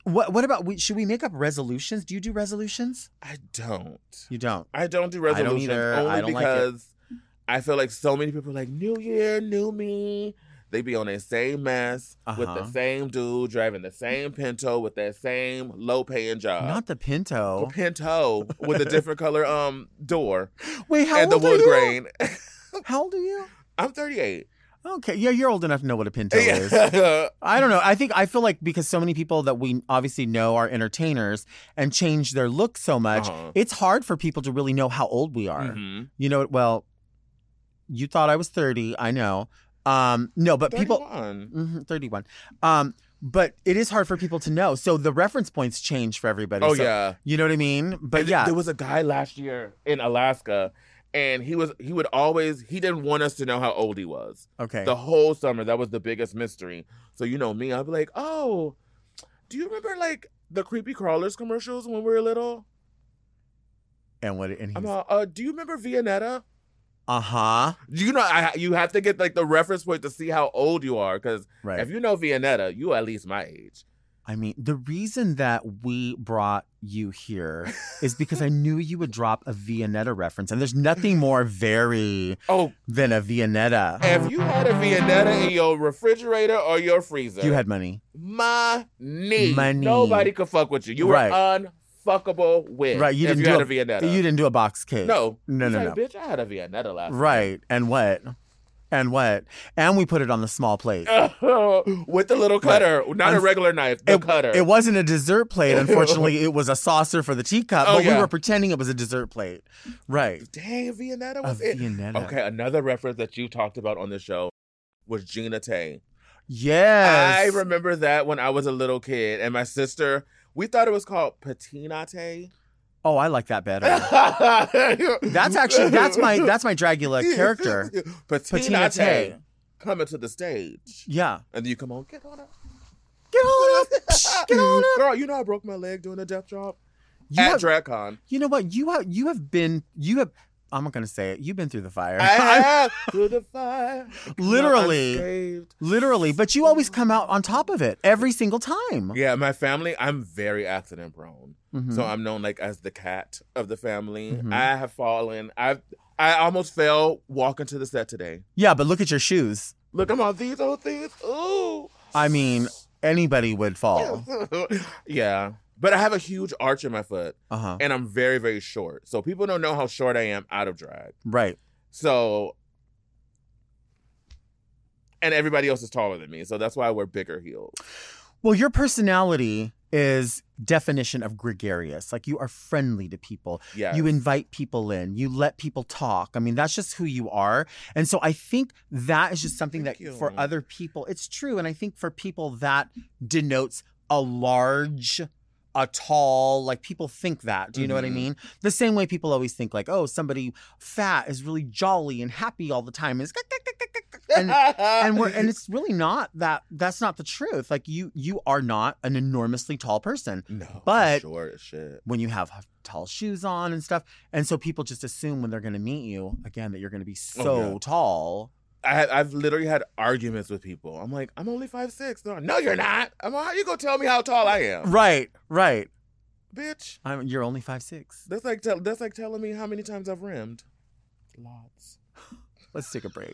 What What about, we, should we make up resolutions? Do you do resolutions? I don't. You don't? I don't do I don't resolutions either. only I don't like it. because I feel like so many people are like, new year, new me. They be on their same mess with the Uh-huh. same dude driving the same Pinto with that same low paying job. Not the Pinto. The Pinto with a different color um door Wait, how and the old are wood you? grain. How old are you? I'm thirty-eight. Okay, yeah, you're old enough to know what a Pinto is. Yeah. I don't know. I think I feel like because so many people that we obviously know are entertainers and change their look so much, Uh-huh. it's hard for people to really know how old we are. Mhm. You know, well, you thought I was thirty. I know. Um, no, but people, thirty-one. Mhm, thirty-one. Um, but it is hard for people to know. So the reference points change for everybody. Oh So- yeah. You know what I mean? But And yeah. there was a guy last year in Alaska, and he was he would always he didn't want us to know how old he was. okay. The whole summer, that was the biggest mystery. So you know me, I'd be like, oh, do you remember like the Creepy Crawlers commercials when we were little? and what? And I'm he's, all, uh, do you remember Viennetta? uh-huh. You know, I, you have to get like the reference point to see how old you are, because Right. if you know Viennetta, you at least my age. I mean, the reason that we brought you here is because I knew you would drop a Viennetta reference. And there's nothing more very Oh, than a Viennetta. if you had a Viennetta in your refrigerator or your freezer, You had money. money. Money. Nobody could fuck with you. You were Right. unfuckable with. Right, you if didn't you do had a- a Viennetta. You didn't do a box cake. No, No, He's no, like, no. Bitch, I had a Viennetta last Right. And what? And what? And we put it on the small plate. night. With the little cutter, not a Unf- regular knife, the It, cutter. it wasn't a dessert plate. Unfortunately, it was a saucer for the teacup, Oh, but we yeah. were pretending it was a dessert plate. Right. Dang, Viennetta A was it. Viennetta. Okay, another reference that you talked about on the show was Gina Tay. Yes. I remember that when I was a little kid, and my sister, we thought it was called Patina Tay. Oh, I like that better. That's actually that's my that's my Dragula character. Patina, Patina Tay. Tay. Coming to the stage. Yeah. And then you come on, get on up. Get on up. Psh, Get on up. Girl, you know I broke my leg doing a death drop? You At have, DragCon. you know what? You have you have been you have I'm not gonna say it. You've been through the fire. I have through the fire. Literally. Unscathed. Literally, but you always come out on top of it every single time. Yeah, my family, I'm very accident prone. Mhm. So I'm known like as the cat of the family. Mhm. I have fallen. I've I almost fell walking to the set today. Yeah, but look at your shoes. Look, I'm on these old things. Ooh. I mean, anybody would fall. Yeah. But I have a huge arch in my foot, Uh-huh. and I'm very, very short. So people don't know how short I am out of drag. Right. So, and everybody else is taller than me. So that's why I wear bigger heels. Well, your personality is definition of gregarious. Like you are friendly to people. Yeah. You invite people in. You let people talk. I mean, that's just who you are. And so I think that is just something Thank that you. for other people, it's true. And I think for people that denotes a large, a tall, like people think that. Do you know what I Mhm. mean? The same way people always think like, oh, somebody fat is really jolly and happy all the time. Is and and we're and it's really not that that's not the truth. Like you you are not an enormously tall person no, but- I'm short as shit. when you have tall shoes on and stuff. And so people just assume when they're going to meet you again that you're going to be so Oh, yeah. tall. I have, I've literally had arguments with people. I'm like, I'm only five six. No, no, you're not. I'm like, how you gonna tell me how tall I am, Right, right. bitch? I'm, you're only five six. That's like tell, that's like telling me how many times I've rimmed. Lots. Let's take a break.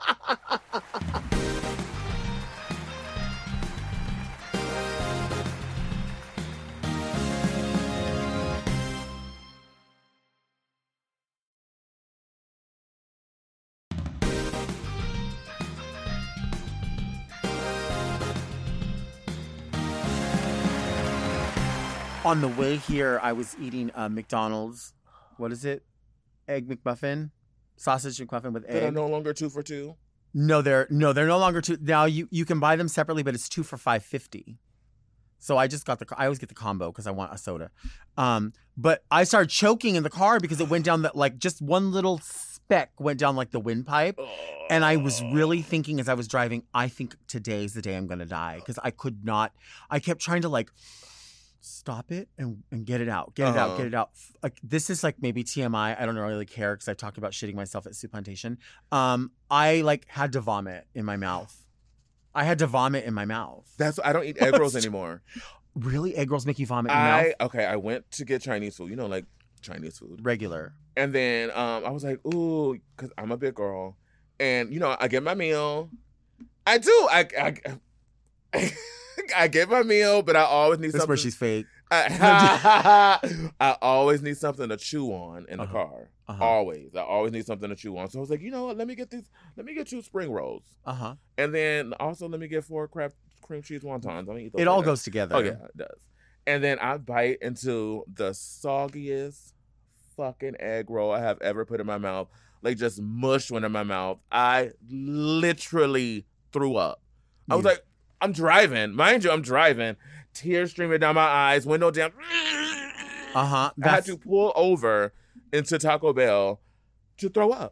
On the way here, I was eating uh, McDonald's. What is it? Egg McMuffin, sausage McMuffin with That are egg. no longer two for two. No, they're no, they're no longer two. Now you you can buy them separately, but it's two for five fifty. So I just got the. I always get the combo because I want a soda. Um, but I started choking in the car because it went down that like just one little speck went down like the windpipe, and I was really thinking as I was driving, I think today's the day I'm gonna die because I could not. I kept trying to like stop it and, and get it out, get it out, Uh-huh. get it out. Like this is like maybe T M I. I don't really care because I talked about shitting myself at Soup Plantation. Um, I like had to vomit in my mouth. I had to vomit in my mouth. That's I don't eat egg rolls anymore. Really? Egg rolls make you vomit in your mouth? I okay. I went to get Chinese food. You know, like Chinese food. Regular. And then um, I was like, ooh, because I'm a big girl. And, you know, I get my meal. I do. I I, I get my meal, but I always need This something. is where she's fake. I, I always need something to chew on in the Uh-huh. car. Uh-huh. Always. I always need something to chew on. So I was like, you know what? Let me get these. Let me get two spring rolls. Uh-huh. And then also let me get four crab cream cheese wontons. Let me eat those It all later. goes together. Oh, yeah, it does. And then I bite into the soggiest fucking egg roll I have ever put in my mouth. Like, just mush went in my mouth. I literally threw up. I was You- like, I'm driving. Mind you, I'm driving. Tears streaming down my eyes, window down. Uh-huh. I had That's, to pull over into Taco Bell to throw up.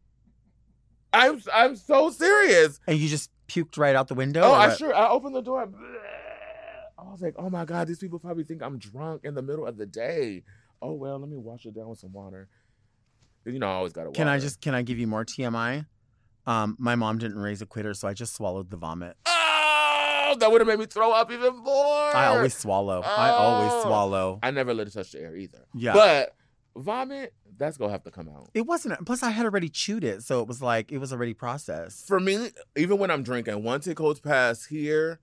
I'm I'm so serious. and you just puked right out the window? Oh, or I what? sure I opened the door. I was like, oh my God, these people probably think I'm drunk in the middle of the day. Oh well, let me wash it down with some water. You know, I always gotta water. Can I just, can I give you more T M I? Um, my mom didn't raise a quitter, so I just swallowed the vomit. Oh, that would have made me throw up even more. I always swallow. I always Oh. swallow. I never let it touch the air either. Yeah. But vomit, that's gonna have to come out. It wasn't. Plus, I had already chewed it, so it was like it was already processed. For me, even when I'm drinking, once it goes past here,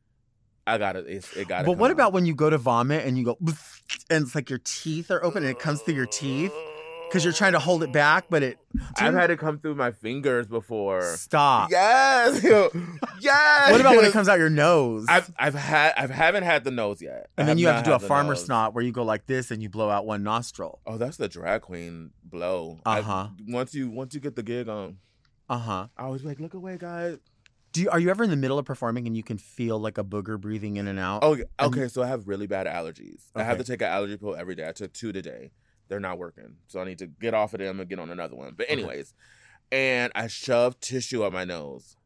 I gotta. It's, it gotta. But come what out. about when you go to vomit and you go, and it's like your teeth are open and it comes through your teeth because you're trying to hold it back, but it. I've had it come through my fingers before. Stop. Yes, yes. What about when it comes out your nose? I've I've had I haven't had the nose yet. I and then you have not to do a had the farmer nose. snot where you go like this and you blow out one nostril. Oh, that's the drag queen blow. I- Uh-huh. Once you once you get the gig on, Uh huh. I was like, look away, guys. Do you, are you ever in the middle of performing and you can feel like a booger breathing in and out? Oh, okay. So I have really bad allergies. I have Okay. to take an allergy pill every day. I took two today. They're not working, so I need to get off of them and get on another one. But anyways, and I shoved tissue up my nose.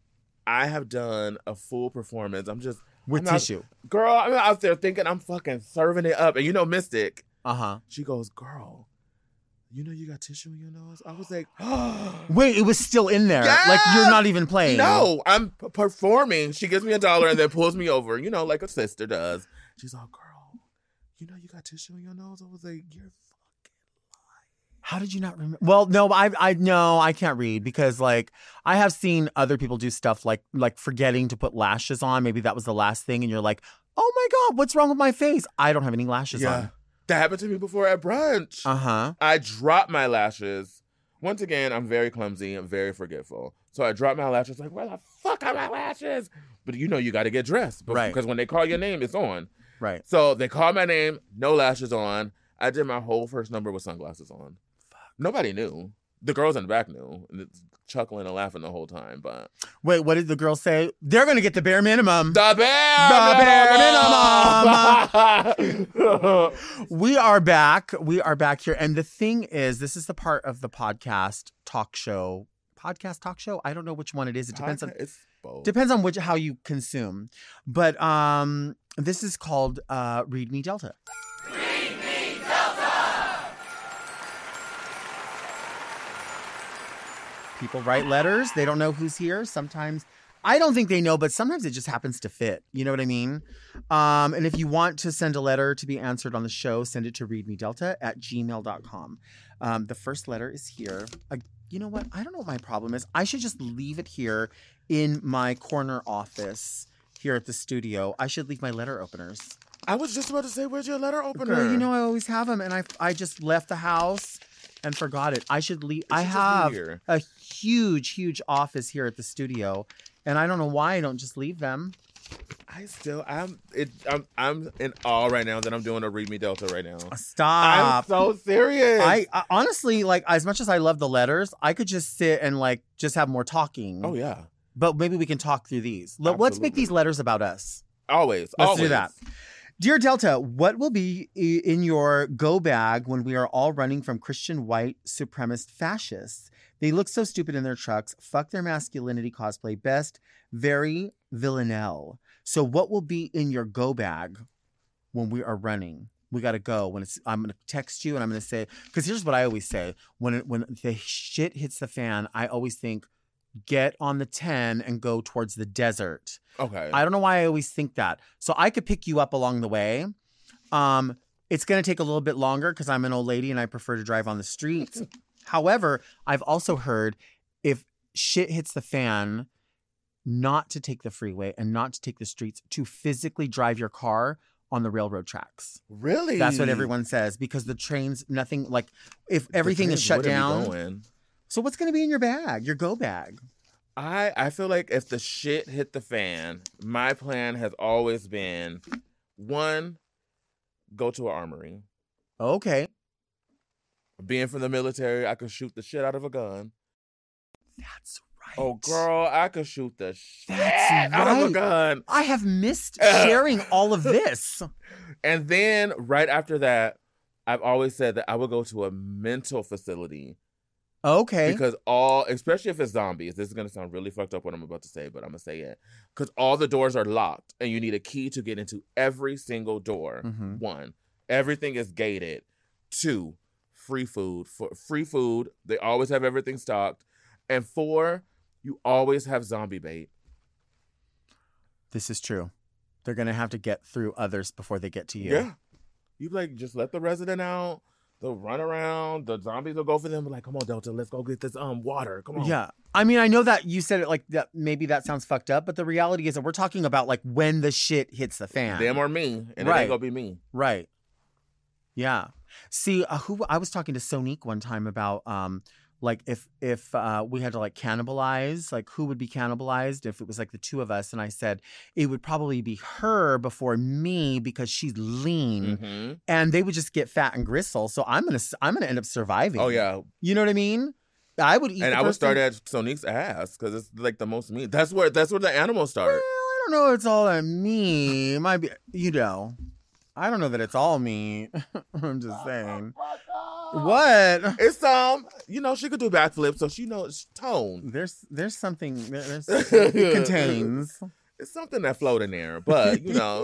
I have done a full performance. I'm just with I'm not- tissue. girl. I'm out there thinking I'm fucking serving it up, and you know, Mystic. Uh huh. She goes, girl, you know you got tissue in your nose? I was like, Wait, it was still in there. Like you're Yes! not even playing. no, I'm p- performing. She gives me a dollar and then pulls me over, you know, like a sister does. She's like, girl, you know you got tissue in your nose? I was like, you're fucking How did you not remember? Well, no, I I no, I can't read because like I have seen other people do stuff like like forgetting to put lashes on. Maybe that was the last thing, and you're like, oh my God, what's wrong with my face? I don't have any lashes yeah. on. That happened to me before at brunch. Uh huh. I dropped my lashes. Once again, I'm very clumsy. I'm very forgetful. So I dropped my lashes. Like, where the fuck are my lashes? But you know, you got to get dressed. Right. Because when they call your name, it's on. Right. So they called my name, no lashes on. I did my whole first number with sunglasses on. Nobody knew. The girls in the back knew. And it's chuckling and laughing the whole time. But Wait, what did the girl say? They're gonna get the bare minimum. the bear, The minimum. We are back. We are back here. And the thing is, this is the part of the podcast talk show. Podcast talk show? I don't know which one it is. It depends on It's both. depends on which how you consume. But um this is called uh Read Me Delta. Read me Delta! People write letters. They don't know who's here. Sometimes I don't think they know, but sometimes it just happens to fit. You know what I mean? Um, and if you want to send a letter to be answered on the show, send it to readmedelta at gmail dot com. Um, the first letter is here. Uh, you know what? I don't know what my problem is. I should just leave it here in my corner office here at the studio. I should leave my letter openers. I was just about to say, where's your letter opener? Girl, you know I always have them, and I I just left the house and forgot it. I should leave. I should just be have here. a huge, huge office here at the studio, and I don't know why I don't just leave them. I still, I'm, it, I'm, I'm in awe right now that I'm doing a Read Me Delta right now. I'm Stop. so serious. I, I honestly like as much as I love the letters, I could just sit and like just have more talking. oh yeah, But maybe we can talk through these. Let, let's make Absolutely. these letters about us. always. Let's always. do that. Dear Delta, what will be i- in your go bag when we are all running from Christian white supremacist fascists? They look so stupid in their trucks. Fuck their masculinity cosplay. Best, very Villanelle. So what will be in your go bag when we are running? We got to go. When it's, I'm going to text you and I'm going to say, because here's what I always say. When it, when the shit hits the fan, I always think, get on the ten and go towards the desert. Okay. I don't know why I always think that. So I could pick you up along the way. Um, it's going to take a little bit longer because I'm an old lady and I prefer to drive on the streets. However, I've also heard if shit hits the fan, not to take the freeway and not to take the streets, to physically drive your car on the railroad tracks. Really? That's what everyone says because the trains, nothing like if everything The is trains shut wouldn't be down. going. So what's going to be in your bag, your go bag? I I feel like if the shit hit the fan, my plan has always been one, go to an armory. Okay. Being from the military, I could shoot the shit out of a gun. That's right. Oh, girl, I could shoot the shit That's out of a right. gun. I have missed sharing all of this. And then right after that, I've always said that I would go to a mental facility. Okay. Because all, especially if it's zombies, this is going to sound really fucked up what I'm about to say, but I'm going to say it. Because all the doors are locked and you need a key to get into every single door. Mhm. One, everything is gated. Two, free food. For free food, they always have everything stocked. And four, you always have zombie bait. This is true. They're going to have to get through others before they get to you. Yeah. You like, just let the resident out. They'll run around. The zombies will go for them. Like, come on, Delta, let's go get this um water. Come on. Yeah. I mean, I know that you said it like that. Maybe that sounds fucked up, but the reality is that we're talking about like when the shit hits the fan. Them or me. And it Right. ain't going to be me. Right. Yeah. See, uh, who I was talking to Sonique one time about, um, like if if uh, we had to like cannibalize, like who would be cannibalized if it was like the two of us, and I said it would probably be her before me because she's lean, Mm-hmm. and they would just get fat and gristle. So I'm gonna I'm gonna end up surviving. Oh, yeah. You know what I mean? I would eat. And the I would person- start at Sonique's ass because it's like the most meat. That's where that's where the animals Well, start. I don't know. It's all at me. It might be, you know. I don't know that it's all me. I'm just saying. What? It's um, you know, she could do backflips, so she knows tone. There's there's something there- there's it contains. It's something that float in there, but you know.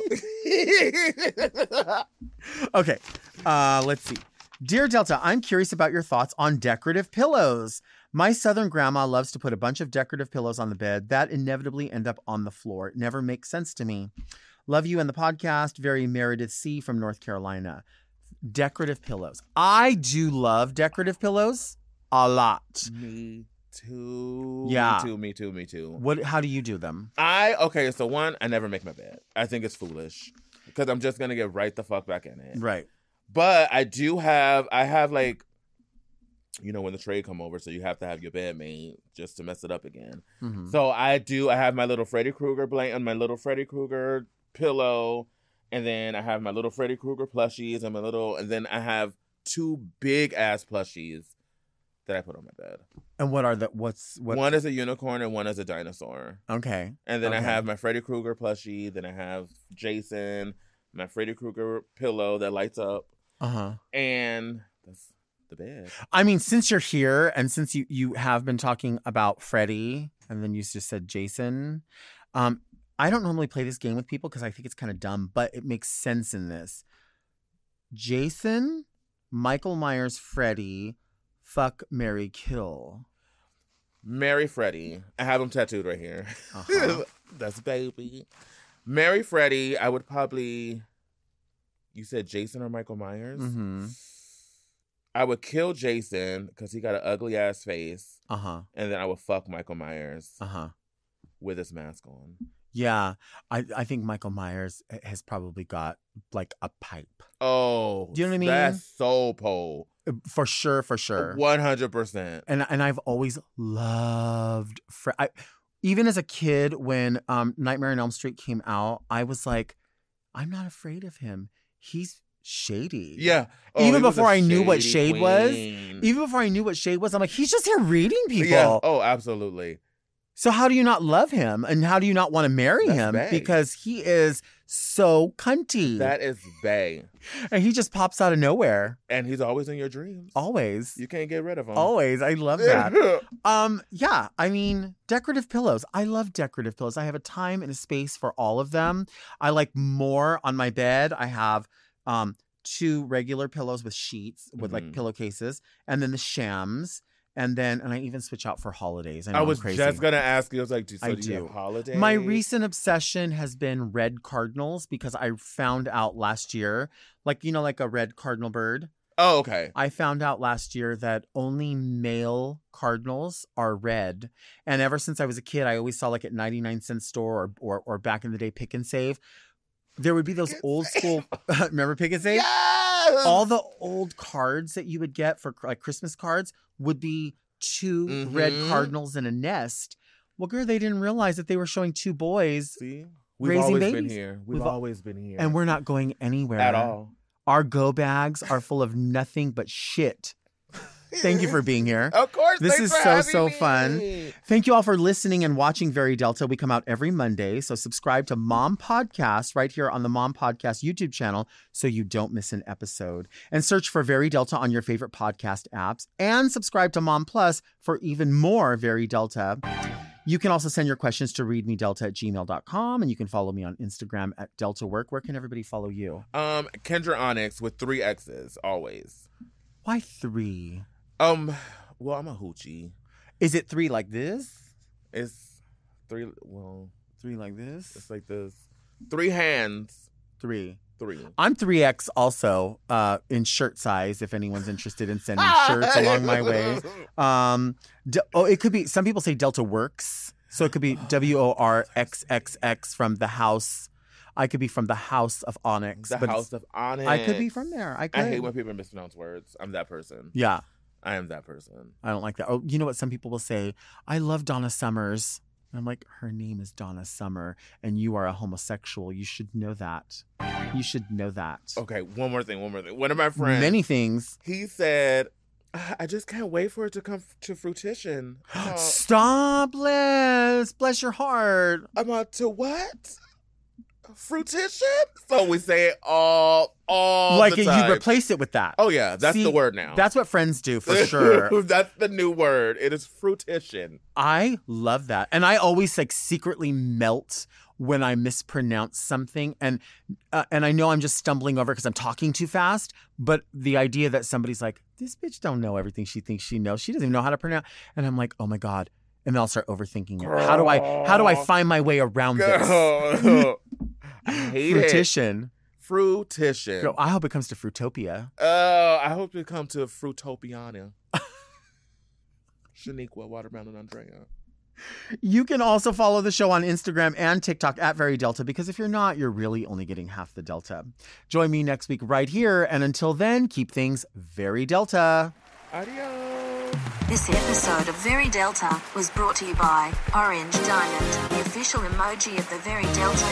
Okay, uh, let's see. Dear Delta, I'm curious about your thoughts on decorative pillows. My southern grandma loves to put a bunch of decorative pillows on the bed that inevitably end up on the floor. It never makes sense to me. Love you and the podcast. Very Meredith C. from North Carolina. Decorative pillows. I do love decorative pillows a lot. Me too. Yeah. Me too. Me too. Me too. What? How do you do them? I okay. So one, I never make my bed. I think it's foolish because I'm just gonna get right the fuck back in it. Right. But I do have. I have like, you know, when the trade come over, so you have to have your bed made just to mess it up again. Mhm. So I do. I have my little Freddy Krueger blanket, my little Freddy Krueger pillow. And then I have my little Freddy Krueger plushies and my little, and then I have two big ass plushies that I put on my bed. And what are the what's what? One is a unicorn and one is a dinosaur. Okay. And then I Okay. have my Freddy Krueger plushie. Then I have Jason, my Freddy Krueger pillow that lights up, Uh huh. and that's the bed. I mean, since you're here and since you you have been talking about Freddie and then you just said Jason, um, I don't normally play this game with people because I think it's kind of dumb, but it makes sense in this. Jason, Michael Myers, Freddy, fuck, marry, kill. Mary Freddy. I have them tattooed right here. Uh-huh. That's baby. Mary Freddy. I would probably. You said Jason or Michael Myers? Mm-hmm. I would kill Jason because he got an ugly ass face, Uh huh. and then I would fuck Michael Myers Uh huh. with his mask on. Yeah, I I think Michael Myers has probably got like a pipe Oh, Do you know what I mean? That's so pole. for sure, for sure. One hundred percent. And and I've always loved Fred. I, even as a kid, when um, Nightmare on Elm Street came out, I was like, I'm not afraid of him. He's shady. Yeah. Oh, Even he was a before I knew what shady shade was, queen. Even before I knew what shade was, I'm like, he's just here reading people. Yeah. Oh, absolutely. So how do you not love him? And how do you not want to marry That's him? bae. Because he is so cunty. That is bae. And he just pops out of nowhere. And he's always in your dreams. Always. You can't get rid of him. Always. I love that. Um, yeah, I mean, decorative pillows. I love decorative pillows. I have a time and a space for all of them. I like more on my bed. I have um two regular pillows with sheets with like Mhm. pillowcases, and then the shams. And then, and I even switch out for holidays. I, know I was I'm crazy. just gonna ask you. I was like, do, so I do you do. have holidays? My recent obsession has been red cardinals because I found out last year, like, you know, like a red cardinal bird. Oh, okay. I found out last year that only male cardinals are red. And ever since I was a kid, I always saw like at ninety-nine cent store or, or, or back in the day, Pick and Save. There would be those Pick old school, remember Pick and Save? Yes! All the old cards that you would get for like Christmas cards would be two Mhm. red cardinals in a nest. Well, girl, they didn't realize that they were showing two boys. See, we've Raising always babies. been here. We've, We've al- always been here, And we're not going anywhere. at all. Our go bags are full of nothing but shit. Thank you for being here. Of course, This thanks is for so, having so me. fun. Thank you all for listening and watching Very Delta. We come out every Monday, so subscribe to Mom Podcast right here on the Mom Podcast YouTube channel so you don't miss an episode. And search for Very Delta on your favorite podcast apps. And subscribe to Mom Plus for even more Very Delta. You can also send your questions to readmedelta at gmail dot com, and you can follow me on Instagram at Delta Work. Where can everybody follow you? Um, Kendra Onyx with three X's always. Why three? Um, well, I'm a hoochie. Is it three like this? It's three. Well, Three like this? it's like this. Three hands. Three. Three. I'm three X also uh, in shirt size if anyone's interested in sending shirts along my way. Um, d- oh, it could be, some people say Delta Works. So it could be W O R X X X from the house. I could be from the House of Onyx. The but House of Onyx. I could be from there. I could. I hate when people mispronounce words. I'm that person. Yeah, I am that person. I don't like that. Oh, you know what some people will say? I love Donna Summers. And I'm like, her name is Donna Summer, and you are a homosexual. You should know that. You should know that. Okay, one more thing, one more thing. One of my friends, Many things. he said, I just can't wait for it to come to fruition. Uh, Stop, Liz. Bless your heart. I'm about to what? Fruition? So we say it all, all like the it, time. you replace it with that. Oh yeah, that's See, the word now. That's what friends do for sure. That's the new word. It is fruition. I love that. And I always like secretly melt when I mispronounce something. And uh, and I know I'm just stumbling over because I'm talking too fast. But the idea that somebody's like, this bitch don't know everything she thinks she knows. She doesn't even know how to pronounce. And I'm like, oh my God. And then I'll start overthinking it. How do I how do I find my way around this? Girl. I hate it. Fruition. Fruition. Girl, I hope it comes to Fruitopia. Oh, I hope it come to Fruitopiana. Shaniqua, Watermelon Andrea. You can also follow the show on Instagram and TikTok at Very Delta, because if you're not, you're really only getting half the Delta. Join me next week right here. And until then, keep things very Delta. Adios. This episode of Very Delta was brought to you by Orange Diamond, the official emoji of the Very Delta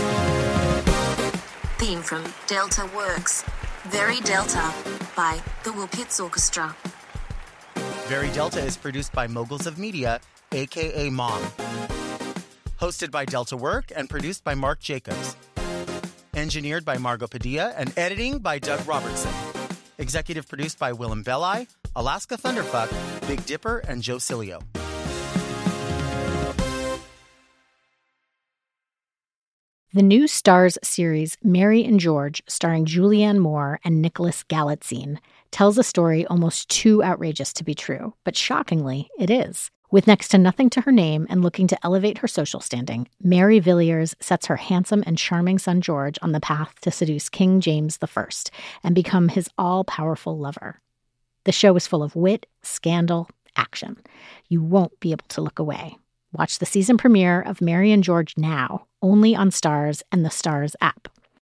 show. Theme from Delta Works. Very Delta by the Wilpitz Orchestra. Very Delta is produced by Moguls of Media, a k a. Mom. Hosted by Delta Work and produced by Mark Jacobs. Engineered by Margot Padilla and editing by Doug Robertson. Executive produced by Willem Belli, Alaska Thunderfuck, Big Dipper, and Joe Cilio. The new Starz series Mary and George, starring Julianne Moore and Nicholas Galitzine, tells a story almost too outrageous to be true, but shockingly, it is. With next to nothing to her name and looking to elevate her social standing, Mary Villiers sets her handsome and charming son George on the path to seduce King James the First and become his all-powerful lover. The show is full of wit, scandal, action. You won't be able to look away. Watch the season premiere of Mary and George now, only on Starz and the Starz app.